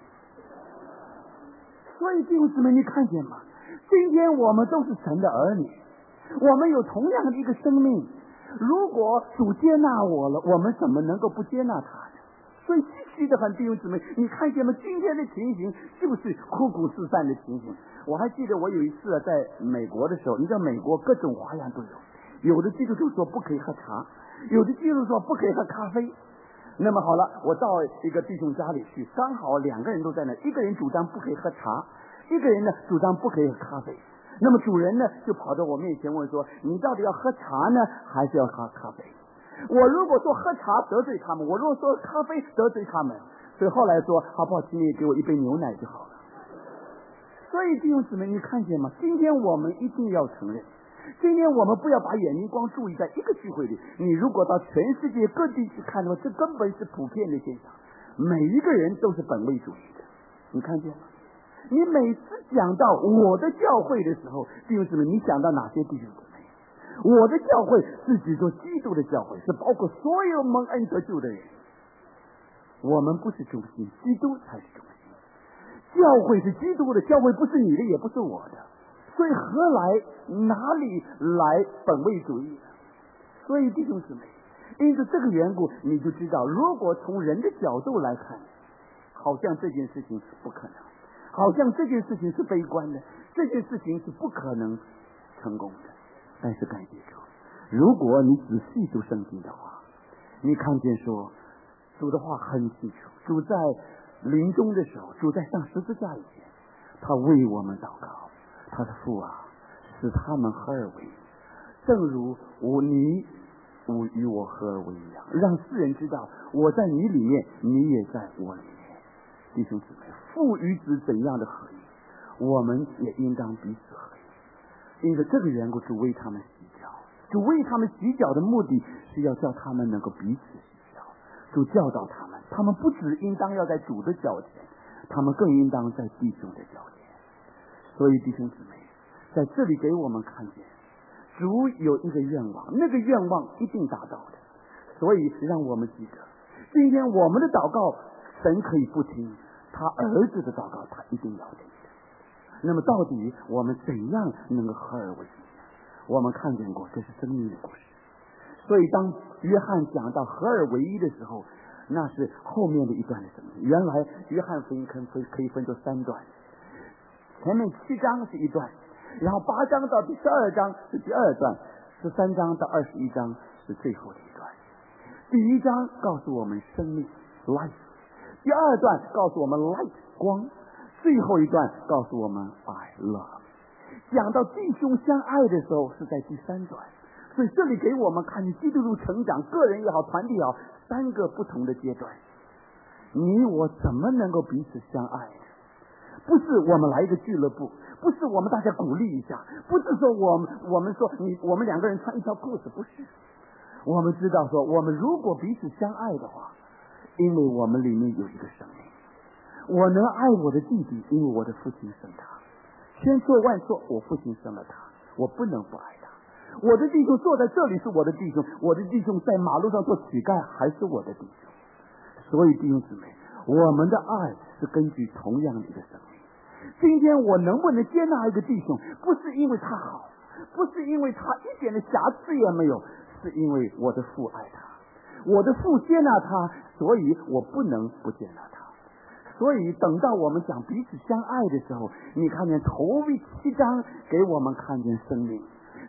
所以弟兄姊妹，你看见吗？今天我们都是神的儿女，我们有同样的一个生命。如果主接纳我了，我们怎么能够不接纳他呢？所以继续的很，弟兄姊妹，你看见吗？今天的情形就是枯骨四散的情形。我还记得我有一次在美国的时候，你知道美国各种花样都有，有的基督徒说不可以喝茶，有的基督徒说不可以喝咖啡。那么好了，我到一个弟兄家里去，刚好两个人都在那，一个人主张不可以喝茶，一个人呢主张不可以喝咖啡。那么主人呢就跑到我面前问说，你到底要喝茶呢还是要喝咖啡？我如果说喝茶得罪他们，我如果说咖啡得罪他们，所以后来说好不好，请你给我一杯牛奶就好了。所以弟兄姊妹，你看见吗？今天我们一定要承认，今天我们不要把眼睛光注意在一个聚会里，你如果到全世界各地去看的话，这根本是普遍的现象，每一个人都是本位主义的。你看见吗？你每次讲到我的教会的时候，弟兄姊妹，你想到哪些弟兄姊妹？我的教会是指说基督的教会，是包括所有蒙恩得救的人。我们不是中心，基督才是中心。教会是基督的，教会不是你的，也不是我的，所以何来哪里来本位主义呢？所以弟兄姊妹，因此这个缘故，你就知道，如果从人的角度来看，好像这件事情不可能，好像这件事情是悲观的，这件事情是不可能成功的。但是感谢主，如果你仔细读圣经的话，你看见说主的话很清楚，主在临终的时候，主在上十字架以前，他为我们祷告，他的父啊，使他们合而为一，正如我你我与我合而为一样，让世人知道我在你里面，你也在我里面。弟兄姊妹，父与子怎样的合一，我们也应当彼此合一。因为这个缘故，主为他们洗脚，主为他们洗脚的目的是要叫他们能够彼此洗脚。主教导他们，他们不只应当要在主的脚前，他们更应当在弟兄的脚前。所以弟兄姊妹，在这里给我们看见，主有一个愿望，那个愿望一定达到的。所以让我们记得，今天我们的祷告神可以不听，他儿子的祷告他一定要听。那么到底我们怎样能够合而为一？我们看见过，这是生命的故事。所以当约翰讲到合而为一的时候，那是后面的一段的生命。原来约翰福音可以可以分作三段，前面七章是一段，然后八章到第十二章是第二段，十三章到二十一章是最后的一段。第一章告诉我们生命 life， 第二段告诉我们 light 光，最后一段告诉我们爱 love。 讲到弟兄相爱的时候是在第三段。所以这里给我们看见基督徒成长，个人也好，团体也好，三个不同的阶段。你我怎么能够彼此相爱呢？不是我们来一个俱乐部，不是我们大家鼓励一下，不是说我们我们说你我们两个人穿一条裤子，不是。我们知道说，我们如果彼此相爱的话，因为我们里面有一个生命。我能爱我的弟弟，因为我的父亲生他。千错万错，我父亲生了他，我不能不爱他。我的弟兄坐在这里是我的弟兄，我的弟兄在马路上做乞丐还是我的弟兄。所以弟兄姊妹，我们的爱是根据同样的一个生命。今天我能不能接纳一个弟兄，不是因为他好，不是因为他一点的瑕疵也没有，是因为我的父爱他，我的父接纳他，所以我不能不接纳他。所以等到我们讲彼此相爱的时候，你看见头七章给我们看见生命，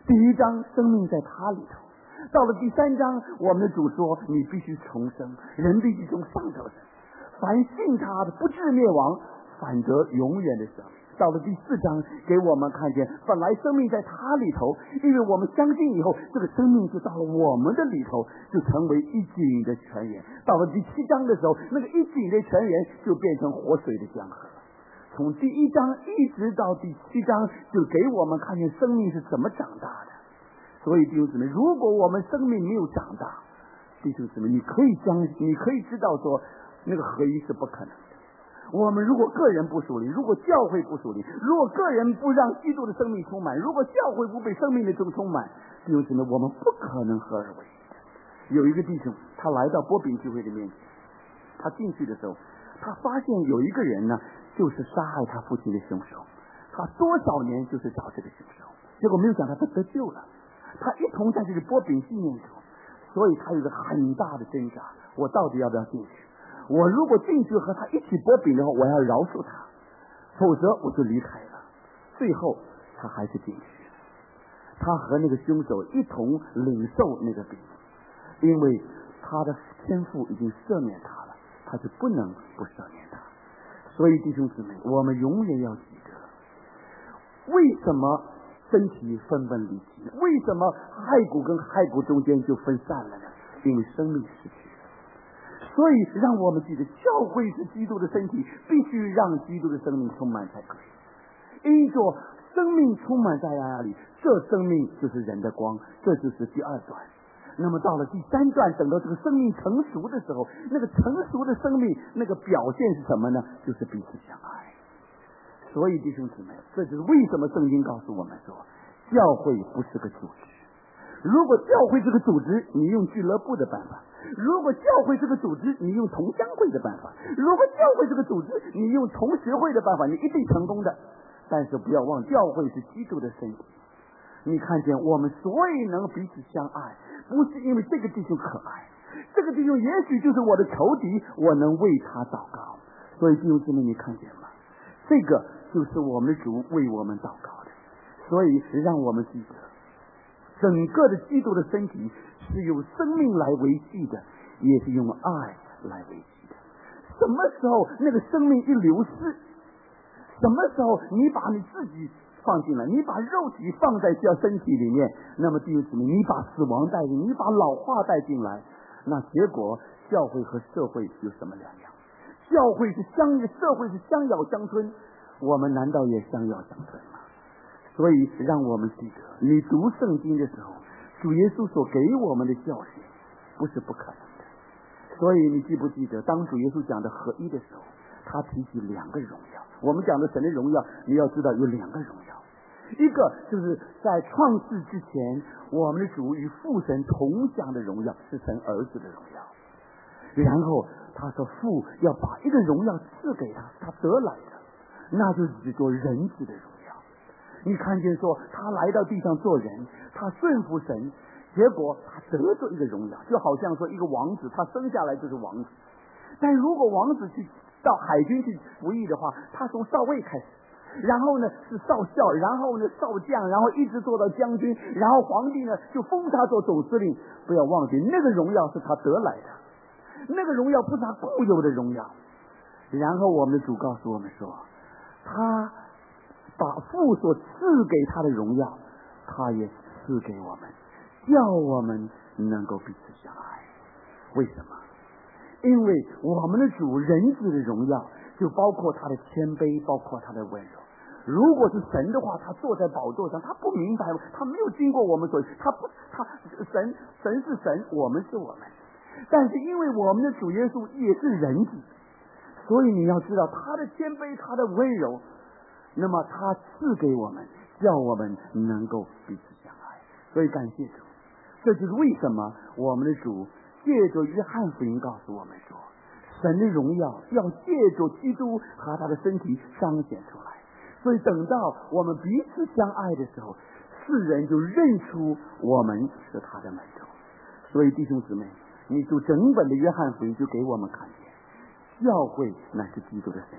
第一章生命在他里头，到了第三章，我们的主说你必须重生，人必须从上头生，凡信他的不至灭亡，反得永远的生命。到了第四章，给我们看见本来生命在他里头，因为我们相信以后，这个生命就到了我们的里头，就成为一井的泉源。到了第七章的时候，那个一井的泉源就变成活水的江河。从第一章一直到第七章，就给我们看见生命是怎么长大的。所以弟兄姊妹，如果我们生命没有长大，弟兄姊妹，你可以相信，你可以知道说，那个合一是不可能的。我们如果个人不属灵，如果教会不属灵，如果个人不让基督的生命充满，如果教会不被生命的中充满，弟兄姊妹，我们不可能合而为一。有一个弟兄，他来到波饼聚会的面前，他进去的时候，他发现有一个人呢，就是杀害他父亲的凶手，他多少年就是找这个凶手，结果没有想到他得救了，他一同在这个波饼纪念中，所以他有个很大的挣扎，我到底要不要进去？我如果进去和他一起波饼的话，我要饶恕他，否则我就离开了。最后他还是进去，他和那个凶手一同领受那个饼，因为他的天父已经赦免他了，他就不能不赦免他。所以弟兄姊妹，我们永远要记得，为什么身体分崩离析呢？为什么骸骨跟骸骨中间就分散了呢？因为生命失去。所以让我们记得，教会是基督的身体，必须让基督的生命充满才可以。因着生命充满在哪里，这生命就是人的光，这就是第二段。那么到了第三段，等到这个生命成熟的时候，那个成熟的生命那个表现是什么呢？就是彼此相爱。所以弟兄姊妹，这就是为什么圣经告诉我们说，教会不是个组织。如果教会这个组织，你用俱乐部的办法；如果教会这个组织，你用同乡会的办法；如果教会这个组织，你用同学会的办法，你一定成功的。但是不要忘，教会是基督的身体。你看见我们所以能彼此相爱，不是因为这个弟兄可爱，这个弟兄也许就是我的仇敌，我能为他祷告。所以弟兄姊妹，你看见吗？这个就是我们的主为我们祷告的。所以让我们记得，整个的基督的身体是用生命来维系的，也是用爱来维系的。什么时候那个生命一流失，什么时候你把你自己放进来，你把肉体放在这身体里面，那么弟兄姊妹，你把死亡带进，你把老化带进来，那结果教会和社会有什么两样？教会是相，社会是相咬相吞，我们难道也相咬相吞吗？所以让我们记得，你读圣经的时候，主耶稣所给我们的教训不是不可能的。所以你记不记得，当主耶稣讲的合一的时候，他提起两个荣耀。我们讲的神的荣耀，你要知道有两个荣耀，一个就是在创世之前，我们的主与父神同享的荣耀，是神儿子的荣耀。然后他说父要把一个荣耀赐给他，他得来的，那就是指做人子的荣耀。你看见说他来到地上做人，他顺服神，结果他得着一个荣耀，就好像说一个王子，他生下来就是王子。但如果王子去到海军去服役的话，他从少尉开始，然后呢是少校，然后呢少将，然后一直做到将军，然后皇帝呢就封他做总司令。不要忘记，那个荣耀是他得来的，那个荣耀不是他固有的荣耀。然后我们的主告诉我们说，他把父所赐给他的荣耀，他也赐给我们，叫我们能够彼此相爱。为什么？因为我们的主人子的荣耀就包括他的谦卑，包括他的温柔。如果是神的话，他坐在宝座上，他不明白，他没有经过我们所，他不，他神神是神，我们是我们。但是因为我们的主耶稣也是人子，所以你要知道他的谦卑，他的温柔，那么他赐给我们，叫我们能够彼此相爱。所以感谢主，这就是为什么我们的主借着约翰福音告诉我们说，神的荣耀要借着基督和他的身体彰显出来。所以等到我们彼此相爱的时候，世人就认出我们是他的门徒。所以弟兄姊妹，你读整本的约翰福音就给我们看见，教会乃是基督的身体。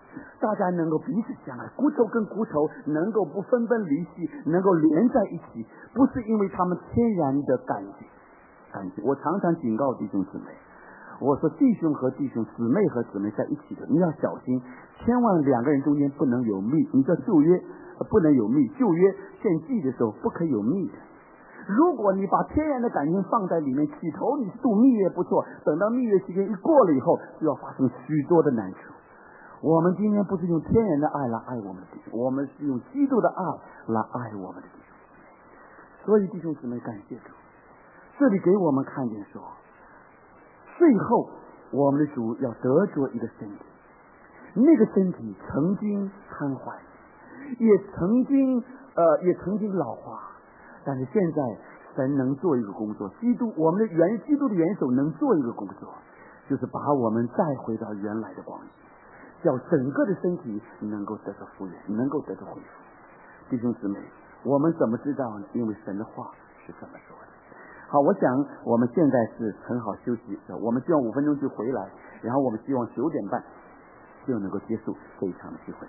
大家能够彼此相爱，骨头跟骨头能够不分崩离析，能够连在一起，不是因为他们天然的感情。感情，我常常警告弟兄姊妹，我说弟兄和弟兄，姊妹和姊妹在一起的，你要小心，千万两个人中间不能有密。你知道旧约不能有密，旧约献祭的时候不可以有密的。如果你把天然的感情放在里面，起头你是度蜜月不错，等到蜜月期间一过了以后，就要发生许多的难处。我们今天不是用天然的爱来爱我们的弟兄，我们是用基督的爱来爱我们的弟兄姊妹。所以弟兄姊妹，感谢主，这里给我们看见说，最后我们的主要得着一个身体，那个身体曾经瘫痪，也曾经呃也曾经老化，但是现在神能做一个工作，基督我们的元基督的元首能做一个工作，就是把我们带回到原来的光景，叫整个的身体能够得到复原，能够得到恢复。弟兄姊妹，我们怎么知道呢？因为神的话是这么说的。好，我想我们现在是很好休息，我们希望五分钟就回来，然后我们希望九点半就能够结束这一场的聚会。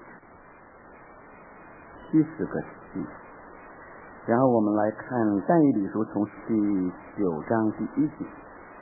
七十个七，然后我们来看但以理书从第九章第一节。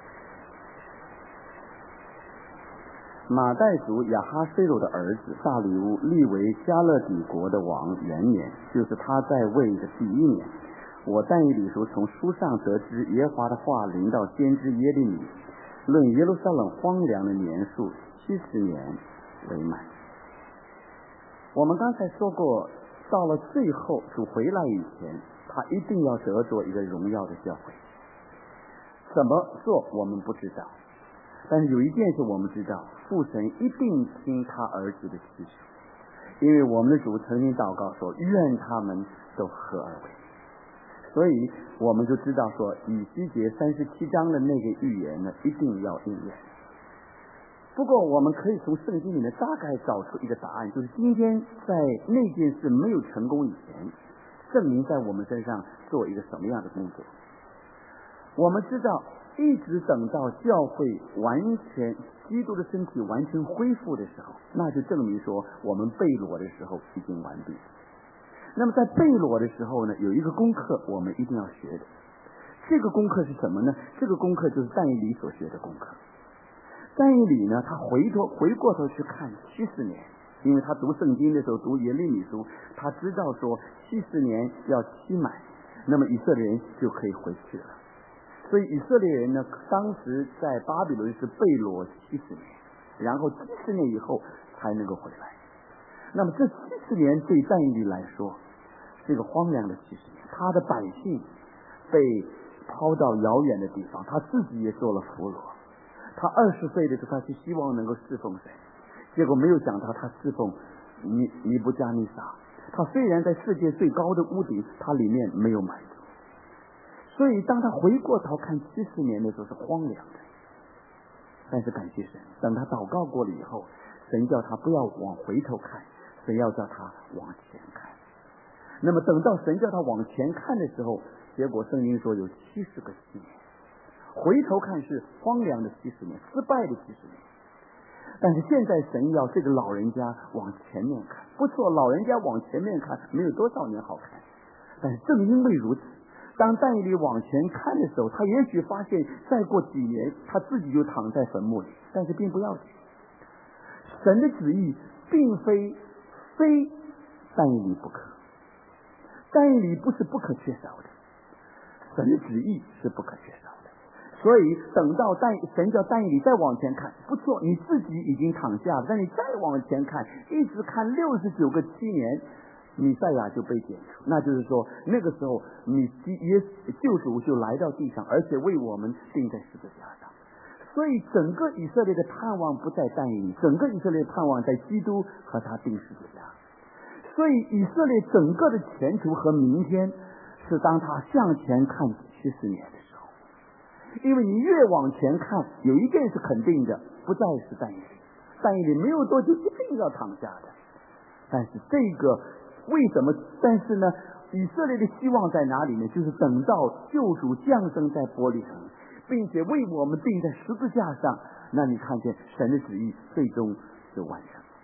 马代族亚哈水鲁的儿子大利乌立为加勒底国的王元年，就是他在位的第一年。我但以理书从书上得知耶和华的话临到先知耶利米，论耶路撒冷荒凉的年数七十年为满。我们刚才说过，到了最后主回来以前，他一定要得着一个荣耀的教会。怎么做我们不知道，但是有一件事我们知道，父神一定听他儿子的祈求，因为我们的主曾经祷告说，愿他们都合而为。所以我们就知道说，以西结三十七章的那个预言呢，一定要应验。不过我们可以从圣经里面大概找出一个答案，就是今天在那件事没有成功以前，圣灵在我们身上做一个什么样的工作。我们知道一直等到教会完全基督的身体完全恢复的时候，那就证明说我们被掳的时候已经完毕。那么在被掳的时候呢，有一个功课我们一定要学的，这个功课是什么呢？这个功课就是但以理所学的功课。但以理呢，他回头回过头去看七十年，因为他读圣经的时候读耶利米书，他知道说七十年要期满，那么以色列人就可以回去了。所以以色列人呢，当时在巴比伦是被掳七十年，然后七十年以后才能够回来。那么这七十年对但以理来说是一个荒凉的七十年，他的百姓被抛到遥远的地方，他自己也做了俘虏。他二十岁的时候，他是希望能够侍奉神，结果没有想到他侍奉尼尼布加尼撒。他虽然在世界最高的屋顶，他里面没有满足。所以当他回过头看七十年的时候是荒凉的，但是感谢神，等他祷告过了以后，神叫他不要往回头看，神要叫他往前看。那么等到神叫他往前看的时候，结果圣经说有七十个七年，回头看是荒凉的七十年，失败的七十年。但是现在神要这个老人家往前面看，不错，老人家往前面看没有多少年好看，但是正因为如此，当但以理往前看的时候，他也许发现再过几年他自己就躺在坟墓里，但是并不要紧。神的旨意并非非但以理不可，但以理不是不可缺少的，神的旨意是不可缺少的。所以等到但神叫但以理再往前看，不错，你自己已经躺下了，但你再往前看，一直看六十九个七年，弥赛亚就被剪除。那就是说那个时候你耶救主就来到地上，而且为我们钉在十字架上。所以整个以色列的盼望不在但以理，整个以色列的盼望在基督和他钉十字架。所以以色列整个的前途和明天是当他向前看七十年的时候。因为你越往前看，有一件是肯定的，不再是但以理，但以理没有多久一定要躺下的。但是这个为什么？但是呢，以色列的希望在哪里呢？就是等到救主降生在伯利恒，并且为我们钉在十字架上，那你看见神的旨意最终就完成。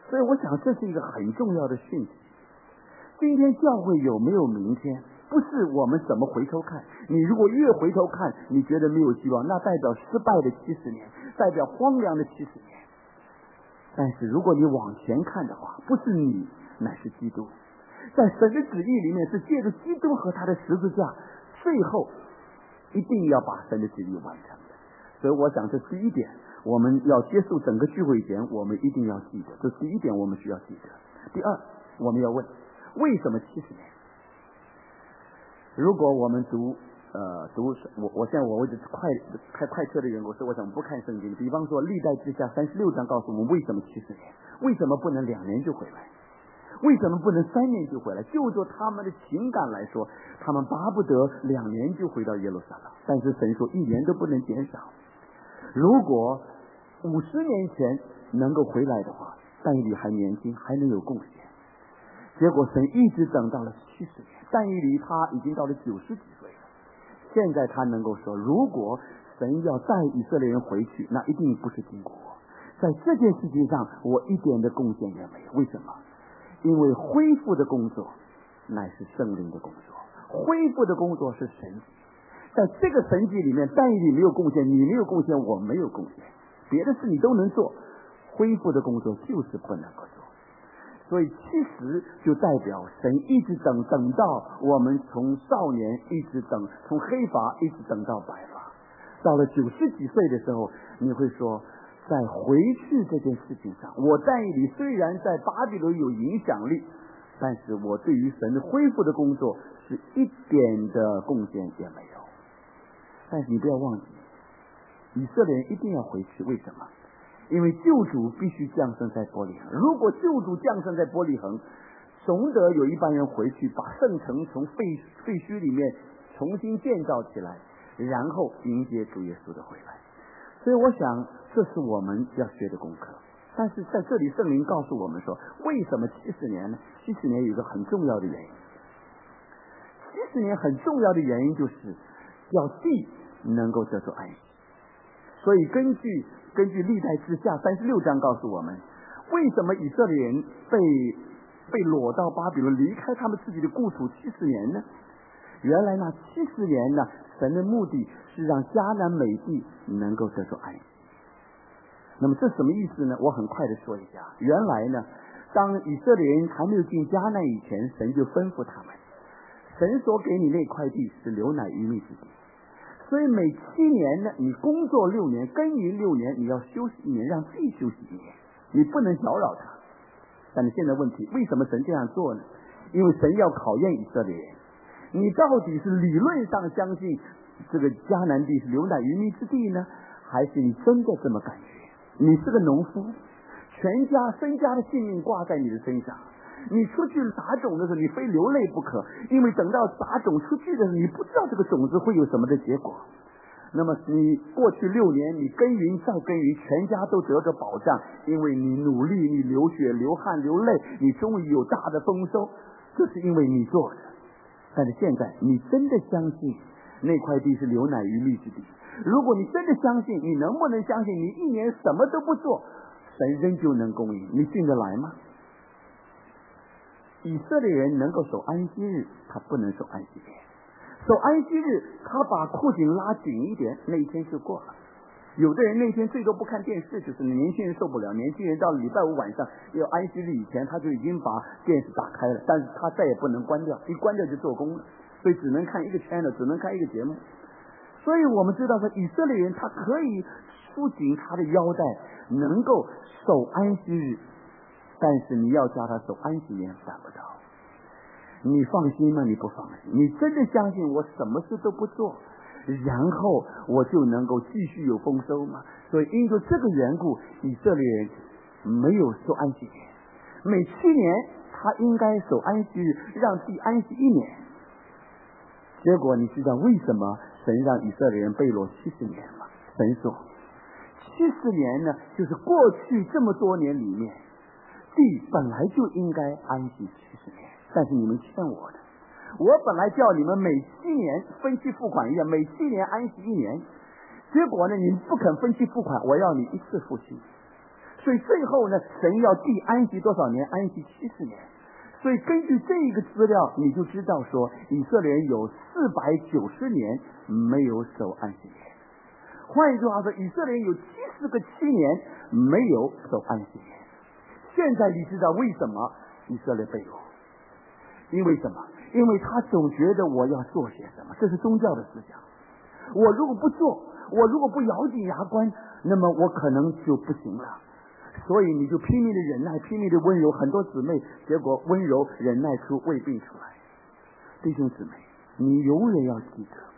所以我想这是一个很重要的讯息。今天教会有没有明天，不是我们怎么回头看。你如果越回头看，你觉得没有希望，那代表失败的七十年，代表荒凉的七十年。但是如果你往前看的话，不是你，乃是基督。在神的旨意里面，是借着基督和他的十字架，最后一定要把神的旨意完成的。所以我想这是一点，我们要结束整个聚会前，我们一定要记得，这是一点我们需要记得。第二，我们要问，为什么七十年？如果我们读呃读我我现在我为了快开快车的缘故，所以我想不看圣经。比方说历代志下三十六章告诉我们为什么七十年，为什么不能两年就回来，为什么不能三年就回来？就做他们的情感来说，他们巴不得两年就回到耶路撒冷，但是神说一年都不能减少。如果五十年前能够回来的话，但以理还年轻，还能有贡献。结果神一直等到了七十年，但以理他已经到了九十几岁了。现在他能够说，如果神要带以色列人回去，那一定不是经过我。在这件事情上，我一点的贡献也没有。为什么？因为恢复的工作乃是圣灵的工作，恢复的工作是神迹。在这个神迹里面，但以理没有贡献，你没有贡献，我没有贡献，别的事你都能做，恢复的工作就是不能够做。所以其实就代表神一直等等到我们从少年一直等，从黑发一直等到白发，到了九十几岁的时候，你会说在回去这件事情上，我但以理虽然在巴比伦有影响力，但是我对于神恢复的工作是一点的贡献也没有。但是你不要忘记，以色列人一定要回去，为什么？因为救主必须降生在伯利恒。如果救主降生在伯利恒，总得有一班人回去把圣城从废废墟里面重新建造起来，然后迎接主耶稣的回来。所以我想这是我们要学的功课。但是在这里圣灵告诉我们说，为什么七十年呢？七十年有一个很重要的原因，七十年很重要的原因就是叫地能够得到安息。所以根据根据历代志下三十六章告诉我们，为什么以色列人被被掳到巴比伦，离开他们自己的故土七十年呢？原来那七十年呢，神的目的是让迦南美地能够得到安息。那么这什么意思呢？我很快的说一下。原来呢，当以色列人还没有进迦南以前，神就吩咐他们，神所给你那块地是流奶与蜜之地。所以每七年呢，你工作六年，耕耘六年，你要休息一年，让地休息一年，你不能搅扰它。但是现在问题，为什么神这样做呢？因为神要考验以色列人，你到底是理论上相信这个迦南地是流奶与蜜之地呢，还是你真的这么感觉？你是个农夫，全家身家的性命挂在你的身上，你出去撒种的时候，你非流泪不可，因为等到撒种出去的时候，你不知道这个种子会有什么的结果。那么你过去六年，你耕耘再耕耘，全家都得着保障，因为你努力，你流血流汗流泪，你终于有大的丰收，这是因为你做的。但是现在你真的相信那块地是流奶与蜜之地？如果你真的相信，你能不能相信你一年什么都不做，神仍旧能供应？你信得来吗？以色列人能够守安息日，他不能守安息年。守安息日，他把裤颈拉紧一点，那一天就过了。有的人那天最多不看电视，就是年轻人受不了。年轻人到了礼拜五晚上要安息日以前，他就已经把电视打开了，但是他再也不能关掉，一关掉就做工了，所以只能看一个 channel， 只能看一个节目。所以我们知道说，以色列人他可以束紧他的腰带，能够守安息日，但是你要叫他守安息年办不到。你放心吗？你不放心。你真的相信我什么事都不做，然后我就能够继续有丰收吗？所以因着这个缘故，以色列人没有守安息年。每七年他应该守安息日，让地安息一年。结果你知道为什么神让以色列人被掳七十年吗？神说七十年呢，就是过去这么多年里面，地本来就应该安息七十年，但是你们欠我的。我本来叫你们每七年分期付款一样，每七年安息一年，结果呢，你们不肯分期付款，我要你一次付清。 所以最后呢，神要地安息多少年？安息七十年。所以根据这个资料，你就知道说，以色列人有四百九十年没有守安息年。换一句话说，以色列人有七十个七年没有守安息年。现在你知道为什么以色列被掳？因为什么？因为他总觉得我要做些什么，这是宗教的思想。我如果不做，我如果不咬紧牙关，那么我可能就不行了。所以你就拼命的忍耐，拼命的温柔。很多姊妹结果温柔忍耐出胃病出来。弟兄姊妹，你永远要记得，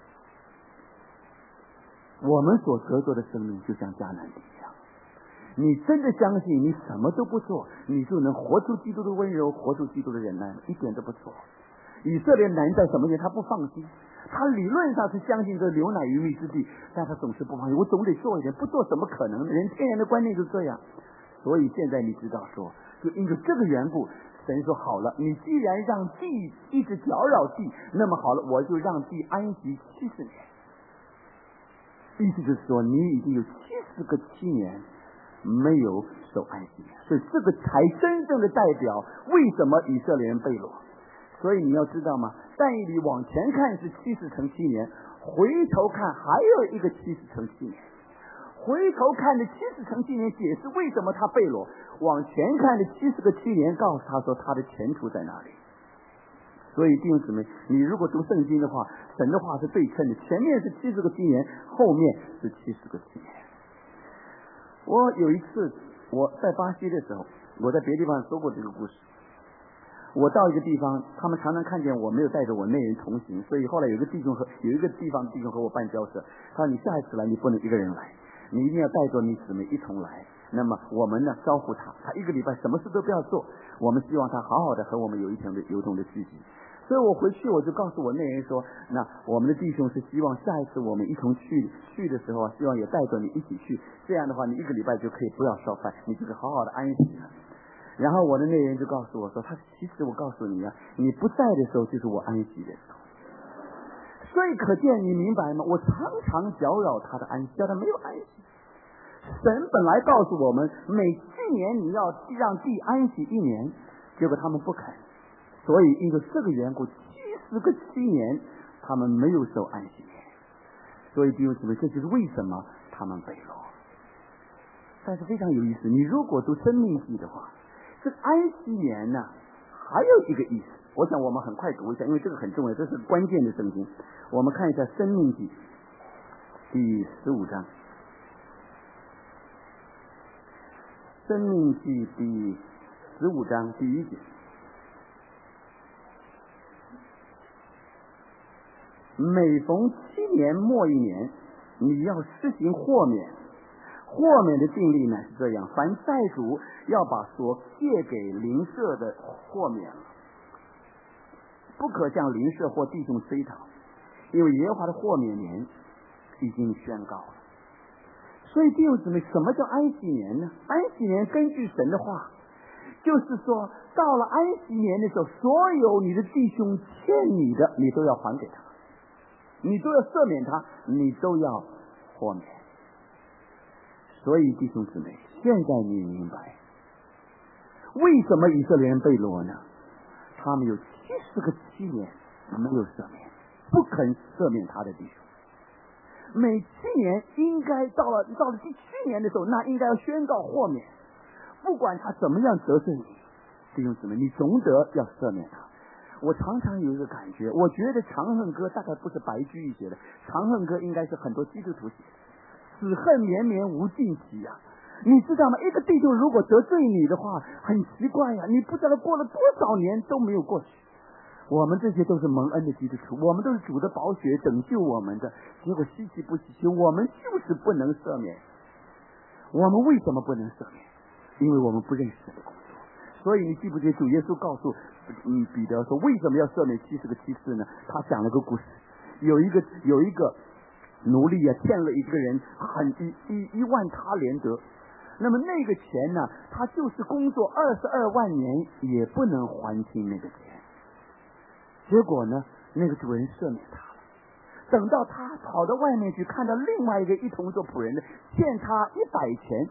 我们所得着的生命就像迦南地一样。你真的相信你什么都不做，你就能活出基督的温柔，活出基督的忍耐，一点都不错。以色列难在什么地方？他不放心。他理论上是相信这牛奶与蜜之地，但他总是不放心。我总得做一点，不做怎么可能呢？人天然的观念就是这样。所以现在你知道说，就因为这个缘故，神说好了，你既然让地一直搅扰地，那么好了，我就让地安息七十年。意思就是说，你已经有七十个七年没有守安息年，所以这个才真正的代表为什么以色列人被掳。所以你要知道吗？但以理往前看是七十乘七年，回头看还有一个七十乘七年。回头看的七十乘七年解释为什么他被掳，往前看的七十个七年告诉他说他的前途在哪里。所以弟兄姊妹，你如果读圣经的话，神的话是对称的，前面是七十个七年，后面是七十个七年。我有一次我在巴西的时候，我在别的地方说过这个故事。我到一个地方，他们常常看见我没有带着我内人同行，所以后来有一个弟兄和有一个地方弟兄和我办交涉，他说你下一次来你不能一个人来，你一定要带着你姊妹一同来。那么我们呢招呼他，他一个礼拜什么事都不要做，我们希望他好好的和我们有一层的流动的聚集。所以我回去我就告诉我内人说，那我们的弟兄是希望下一次我们一同去去的时候啊，希望也带着你一起去，这样的话你一个礼拜就可以不要烧饭，你就可以好好的安息了。然后我的内人就告诉我说，他其实我告诉你啊，你不在的时候就是我安息的时候。所以可见你明白吗？我常常搅扰他的安息，叫他没有安息。神本来告诉我们，每七年你要让地安息一年，结果他们不肯。所以因为这个缘故，七十个七年他们没有守安息年。所以弟兄姊妹，这就是为什么他们被掳。但是非常有意思，你如果读生命记的话，这个安息年呢还有一个意思，我想我们很快读一下，因为这个很重要，这是关键的圣经。我们看一下生命记第十五章，生命记第十五章第一节，每逢七年末一年，你要施行豁免。豁免的定例呢是这样，凡债主要把所借给邻舍的豁免了，不可向邻舍或弟兄追讨，因为耶和华的豁免年已经宣告了。所以弟兄姊妹，什么叫安息年呢？安息年根据神的话，就是说到了安息年的时候，所有你的弟兄欠你的，你都要还给他，你都要赦免他，你都要豁免。所以弟兄姊妹，现在你明白为什么以色列人被掳呢？他们有七十个七年没有赦免，不肯赦免他的弟兄。每七年应该到了到了第七年的时候，那应该要宣告豁免，不管他怎么样得罪你，弟兄姊妹，你总得要赦免他。我常常有一个感觉，我觉得长恨歌大概不是白居易写的，长恨歌应该是很多基督徒写的。此恨绵绵无尽期呀、啊，你知道吗？一个弟兄如果得罪你的话，很奇怪呀、啊，你不知道过了多少年都没有过去。我们这些都是蒙恩的基督徒，我们都是主的宝血拯救我们的，结果稀奇不稀奇，我们就是不能赦免。我们为什么不能赦免？因为我们不认识神的工作。所以你记不记得主耶稣告诉嗯彼得说，为什么要赦免七十个七次呢？他讲了个故事，有一个有一个奴隶啊，欠了一个人很一一一万他连得，那么那个钱呢，他就是工作二十二万年也不能还清那个钱。结果呢，那个主人赦免他了。等到他跑到外面去，看到另外一个一同做仆人的欠他一百钱，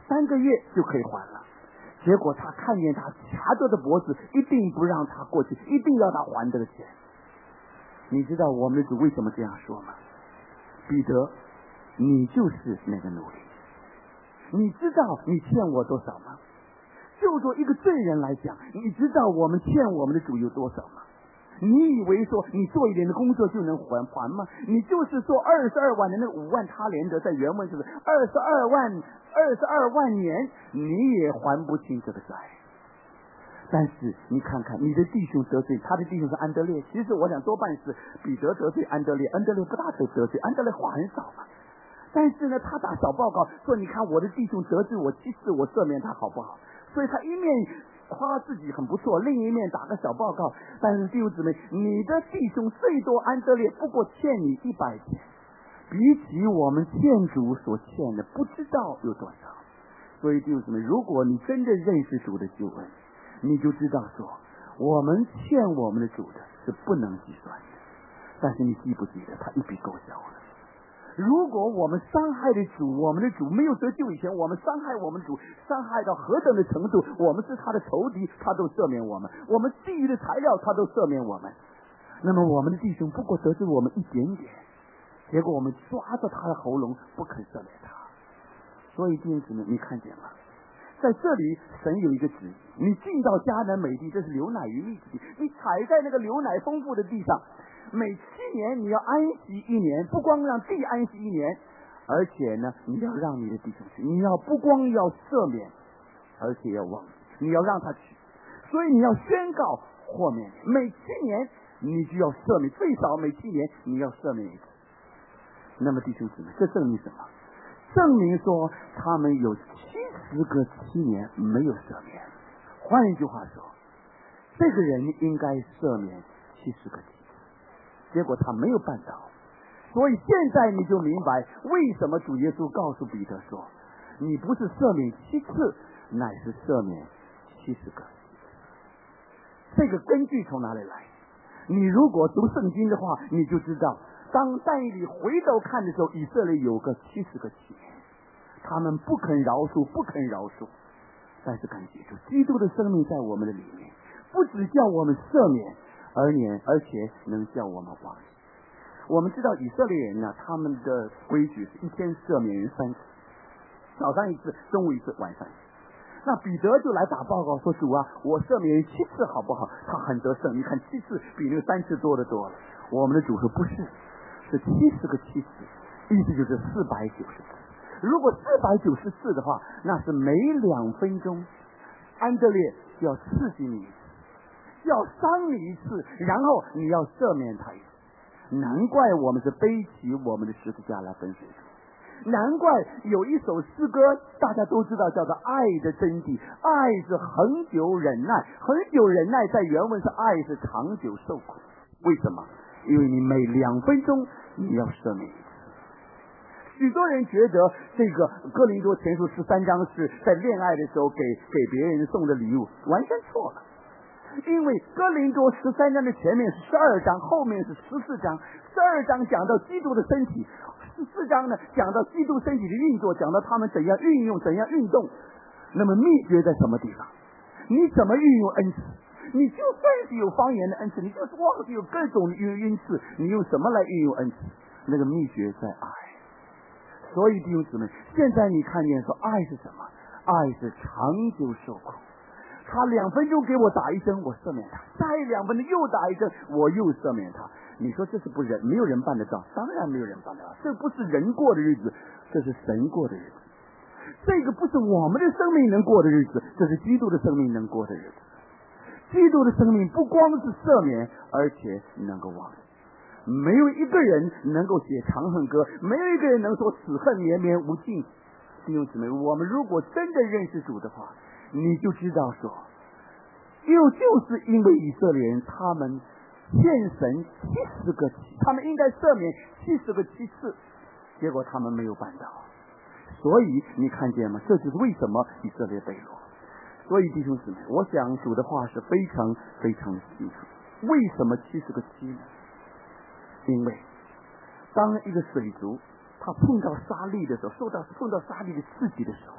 三个月就可以还了。结果他看见他掐着的脖子，一定不让他过去，一定要他还这个钱。你知道我们的主为什么这样说吗？彼得，你就是那个奴隶。你知道你欠我多少吗？就做一个罪人来讲，你知道我们欠我们的主有多少吗？你以为说你做一点的工作就能还还吗？你就是做二十二万的那个五万他连德，在原文是二十二万二十二万年，你也还不清这个债。但是你看看你的弟兄得罪他的弟兄是安德烈，其实我想多半是彼得得罪安德烈，安德烈不大得得罪，安德烈话很少嘛。但是呢，他打小报告说，你看我的弟兄得罪我七次，我赦免他好不好？所以他一面夸自己很不错，另一面打个小报告。但是弟兄姊妹，你的弟兄最多安德烈不过欠你一百钱，比起我们欠主所欠的不知道有多少。所以弟兄姊妹，如果你真的认识主的救恩，你就知道说，我们欠我们的主的是不能计算的。但是你记不记得，他一笔勾销了。如果我们伤害的主，我们的主没有得救以前，我们伤害我们主，伤害到何等的程度，我们是他的仇敌，他都赦免我们；我们地狱的材料，他都赦免我们。那么我们的弟兄不过得罪我们一点点，结果我们抓着他的喉咙不肯赦免他。所以弟兄姊妹，你看见吗？在这里神有一个旨意，你进到迦南美地，这是流奶与蜜之地，你踩在那个流奶丰富的地上，每七年你要安息一年，不光让地安息一年，而且呢，你要让你的弟兄去，你要不光要赦免，而且要忘记，你要让他去。所以你要宣告豁免，每七年你就要赦免，最少每七年你要赦免一次。那么弟兄姊妹，这证明什么？证明说他们有七十个七年没有赦免。换一句话说，这个人应该赦免七十个七次，结果他没有办到。所以现在你就明白为什么主耶稣告诉彼得说，你不是赦免七次，乃是赦免七十个。这个根据从哪里来？你如果读圣经的话，你就知道，当但以理回头看的时候，以色列有个七十个七年，他们不肯饶恕，不肯饶恕。但是感谢主，基督的生命在我们的里面，不只叫我们赦免，而且而且能叫我们忘记。我们知道以色列人呢，他们的规矩是一天赦免人三次，早上一次，中午一次，晚上一次。那彼得就来打报告说，主啊，我赦免人七次好不好？他很得胜，你看七次比那个三次多得多了。我们的主说不是，是七十个七次，意思就是四百九十次。如果四百九十次的话，那是每两分钟安德烈就要刺激你一次，要伤你一次，然后你要赦免他一次。难怪我们是背起我们的十字架来跟随主，难怪有一首诗歌大家都知道，叫做爱的真谛。爱是恒久忍耐，恒久忍耐在原文是爱是长久受苦。为什么？因为你每两分钟你要赦免一次。许多人觉得这个哥林多前书十三章是在恋爱的时候给给别人送的礼物，完全错了。因为哥林多十三章的前面是十二章，后面是十四章。十二章讲到基督的身体，十四章呢讲到基督身体的运作，讲到他们怎样运用，怎样运动。那么秘诀在什么地方？你怎么运用恩赐？你就算是有方言的恩赐，你就是忘记有各种的恩赐，你用什么来运用恩赐？那个秘诀在爱。所以弟兄姊妹，现在你看见说爱是什么？爱是长久受苦。他两分钟给我打一针，我赦免他；下一两分钟又打一针，我又赦免他。你说这是不人，没有人办得到，当然没有人办得到。这不是人过的日子，这是神过的日子。这个不是我们的生命能过的日子，这是基督的生命能过的日子。基督的生命不光是赦免，而且能够忘记。没有一个人能够写长恨歌，没有一个人能说此恨绵绵无尽。弟兄姊妹，我们如果真的认识主的话，你就知道说，又就是因为以色列人他们欠神七十个七，他们应该赦免七十个七次，结果他们没有办到。所以你看见吗？这就是为什么以色列被掳。所以弟兄姊妹，我想主的话是非常非常的清楚。为什么七十个七呢？因为当一个水族他碰到沙粒的时候，受到碰到沙粒的刺激的时候，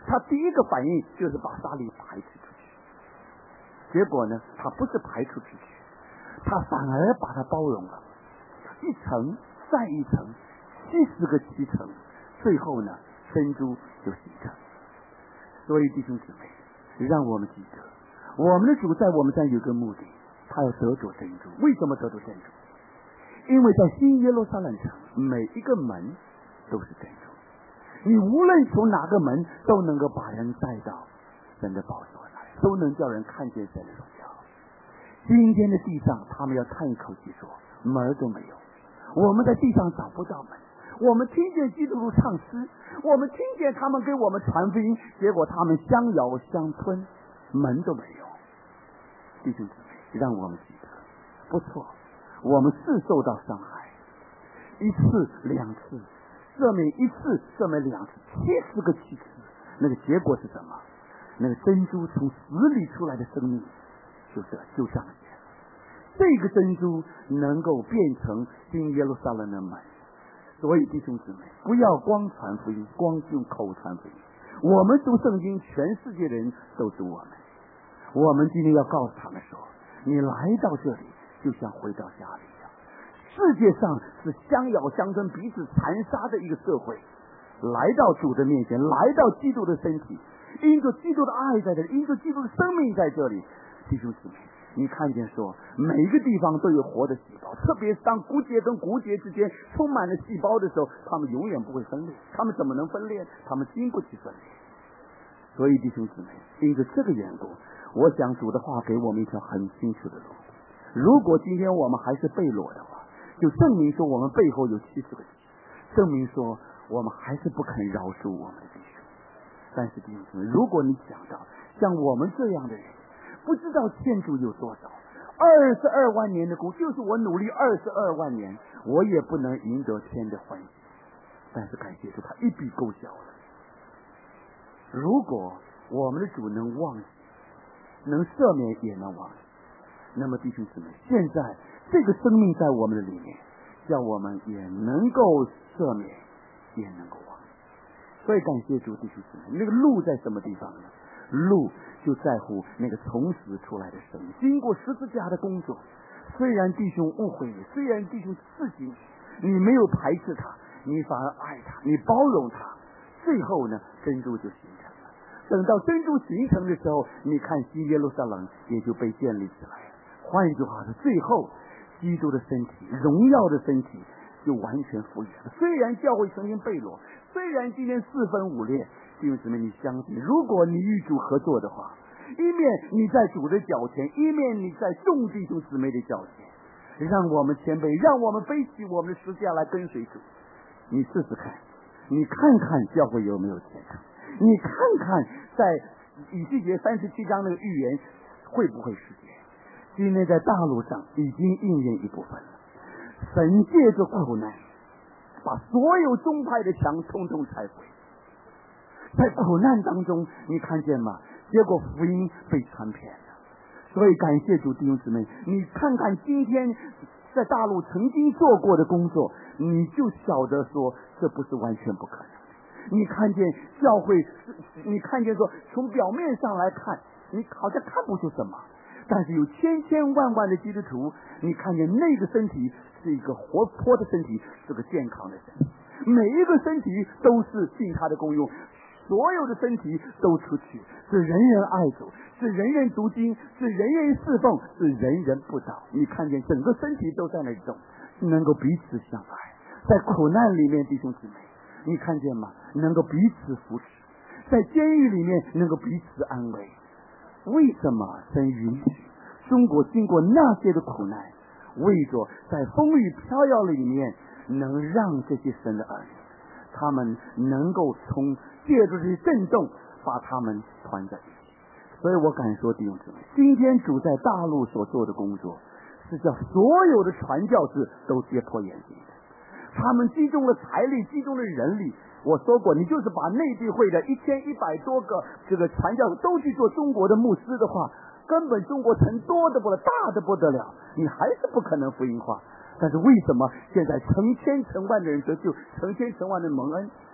他第一个反应就是把沙利排斥出去。结果呢，他不是排除出去，他反而把它包容了，一层再一层，七十个七层，最后呢，珍珠就形成。所以弟兄姊妹，让我们记得，我们的主在我们这有个目的，他要得着珍珠。为什么得着珍珠？因为在新耶路撒冷城，每一个门都是珍珠，你无论从哪个门，都能够把人带到神的宝座来，都能叫人看见神的荣耀。今天的地上，他们要叹一口气说，门都没有。我们在地上找不到门，我们听见基督徒唱诗，我们听见他们给我们传福音，结果他们相咬相吞，门都没有。弟兄姊妹，让我们记得，不错，我们是受到伤害，一次两次赦免，一次赦免两次，七十个七次，那个结果是什么？那个珍珠从死里出来的生命就是就上线。这个珍珠能够变成新耶路撒冷的门。所以弟兄姊妹，不要光传福音，光用口传福音。我们读圣经，全世界的人都读我们。我们今天要告诉他们说，你来到这里就像回到家里一样。世界上是相咬相吞、彼此残杀的一个社会，来到主的面前，来到基督的身体，因着基督的爱在这里，因着基督的生命在这里。弟兄姊妹，你看见说每一个地方都有活的细胞，特别是当骨节跟骨节之间充满了细胞的时候，他们永远不会分裂。他们怎么能分裂？他们经不起分裂。所以弟兄姊妹，因着这个缘故，我想主的话给我们一条很清楚的路。如果今天我们还是被掳的话，就证明说我们背后有七十个七，证明说我们还是不肯饶恕我们的弟兄。但是弟兄姊妹，如果你想到像我们这样的人，不知道欠主有多少，二十二万年的苦，就是我努力二十二万年，我也不能赢得天的欢喜。但是感谢主，他一笔勾销了。如果我们的主能忘记，能赦免也能忘记，那么弟兄姊妹，现在这个生命在我们的里面，叫我们也能够赦免，也能够忘记。所以感谢主，弟兄姊妹，那个路在什么地方呢？路就在乎那个从死出来的生命，经过十字架的工作。虽然弟兄误会你，虽然弟兄刺激你，你没有排斥他，你反而爱他，你包容他，最后呢，珍珠就形成了。等到珍珠形成的时候，你看新耶路撒冷也就被建立起来了。换一句话说，最后基督的身体，荣耀的身体就完全复原了。虽然教会曾经被掳，虽然今天四分五裂，弟兄姊妹，你相信，如果你与主合作的话，一面你在主的脚前，一面你在众弟兄姊妹的脚前，让我们谦卑，让我们背起我们的十字架来跟随主。你试试看，你看看教会有没有前程，你看看在以西结三十七章那个预言会不会实现。今天在大陆上已经应验一部分了。神借着苦难把所有宗派的墙通通拆毁，在苦难当中，你看见吗？结果福音被传遍了。所以感谢主，弟兄姊妹，你看看今天在大陆曾经做过的工作，你就晓得说这不是完全不可能。你看见教会，你看见说从表面上来看，你好像看不出什么，但是有千千万万的基督徒，你看见那个身体是一个活泼的身体，是个健康的身体，每一个身体都是尽他的功用，所有的身体都出去，是人人爱主，是人人读经，是人人侍奉，是人人布道。你看见整个身体都在那里动，能够彼此相爱。在苦难里面，弟兄姊妹，你看见吗？能够彼此扶持，在监狱里面能够彼此安慰。为什么神允许中国经过那些的苦难，为着在风雨飘摇里面能让这些神的儿女，他们能够从借助这些震动把他们团在一起。所以我敢说，弟兄姊妹，今天主在大陆所做的工作是叫所有的传教士都跌破眼镜的。他们集中了财力，集中了人力。我说过，你就是把内地会的一千一百多个这个传教士都去做中国的牧师的话，根本中国城多的不得，大的不得了，你还是不可能福音化。但是为什么现在成千成万的人得救，成千成万的蒙恩？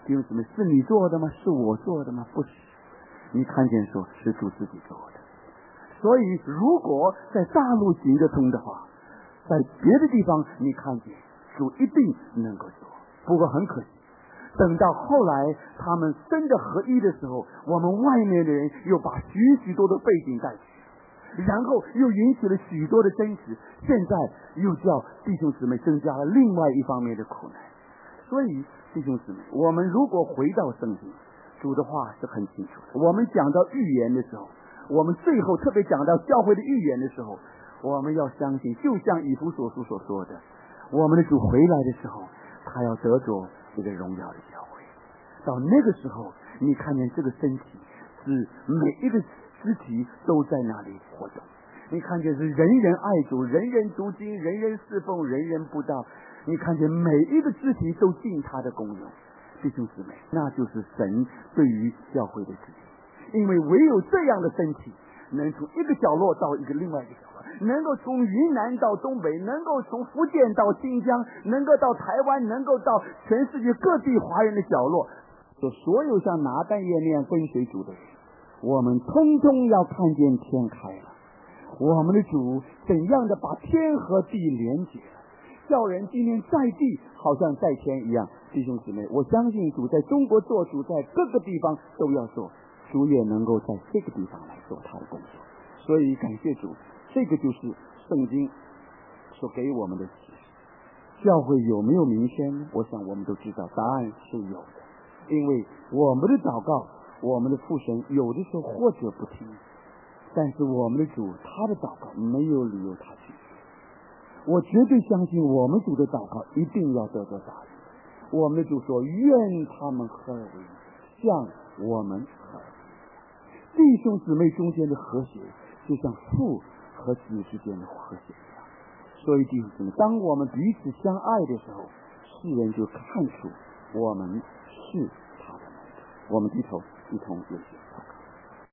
弟兄姊妹，是你做的吗？是我做的吗？不是。你看见说是主自己做的。所以如果在大陆行得通的话，在别的地方你看见主一定能够做。不过很可惜，等到后来他们真的合一的时候，我们外面的人又把许许多多背景带去，然后又引起了许多的争执，现在又叫弟兄姊妹增加了另外一方面的苦难。所以弟兄姊妹，我们如果回到圣经，主的话是很清楚的。我们讲到预言的时候，我们最后特别讲到教会的预言的时候，我们要相信，就像以弗所书所说的，我们的主回来的时候，他要得着这个荣耀的教会。到那个时候，你看见这个身体是每一个肢体都在那里活动，你看见是人人爱主，人人读经，人人侍奉，人人布道，你看见每一个肢体都尽他的功用。弟兄姊妹，那就是神对于教会的旨意。因为唯有这样的身体，能从一个角落到一个另外一个角落，能够从云南到东北，能够从福建到新疆，能够到台湾，能够到全世界各地华人的角落。说所有像拿但业那样跟随主的人，我们通通要看见天开了，我们的主怎样的把天和地连结了，叫人今天在地好像在天一样。弟兄姊妹，我相信主在中国做，主在各个地方都要做，主也能够在这个地方来做他的工作。所以感谢主，这个就是圣经所给我们的启示。教会有没有明显呢？我想我们都知道答案是有的，因为我们的祷告，我们的父神有的时候或者不听，但是我们的主他的祷告没有理由他拒绝。我绝对相信我们主的祷告一定要得到答案。我们的主说，愿他们合而为一，像我们合而为一。弟兄姊妹中间的和谐就像父和子之间的和谐一样。所以弟兄姊妹，当我们彼此相爱的时候，世人就看出我们是他的门徒。我们低头一同有些祷告。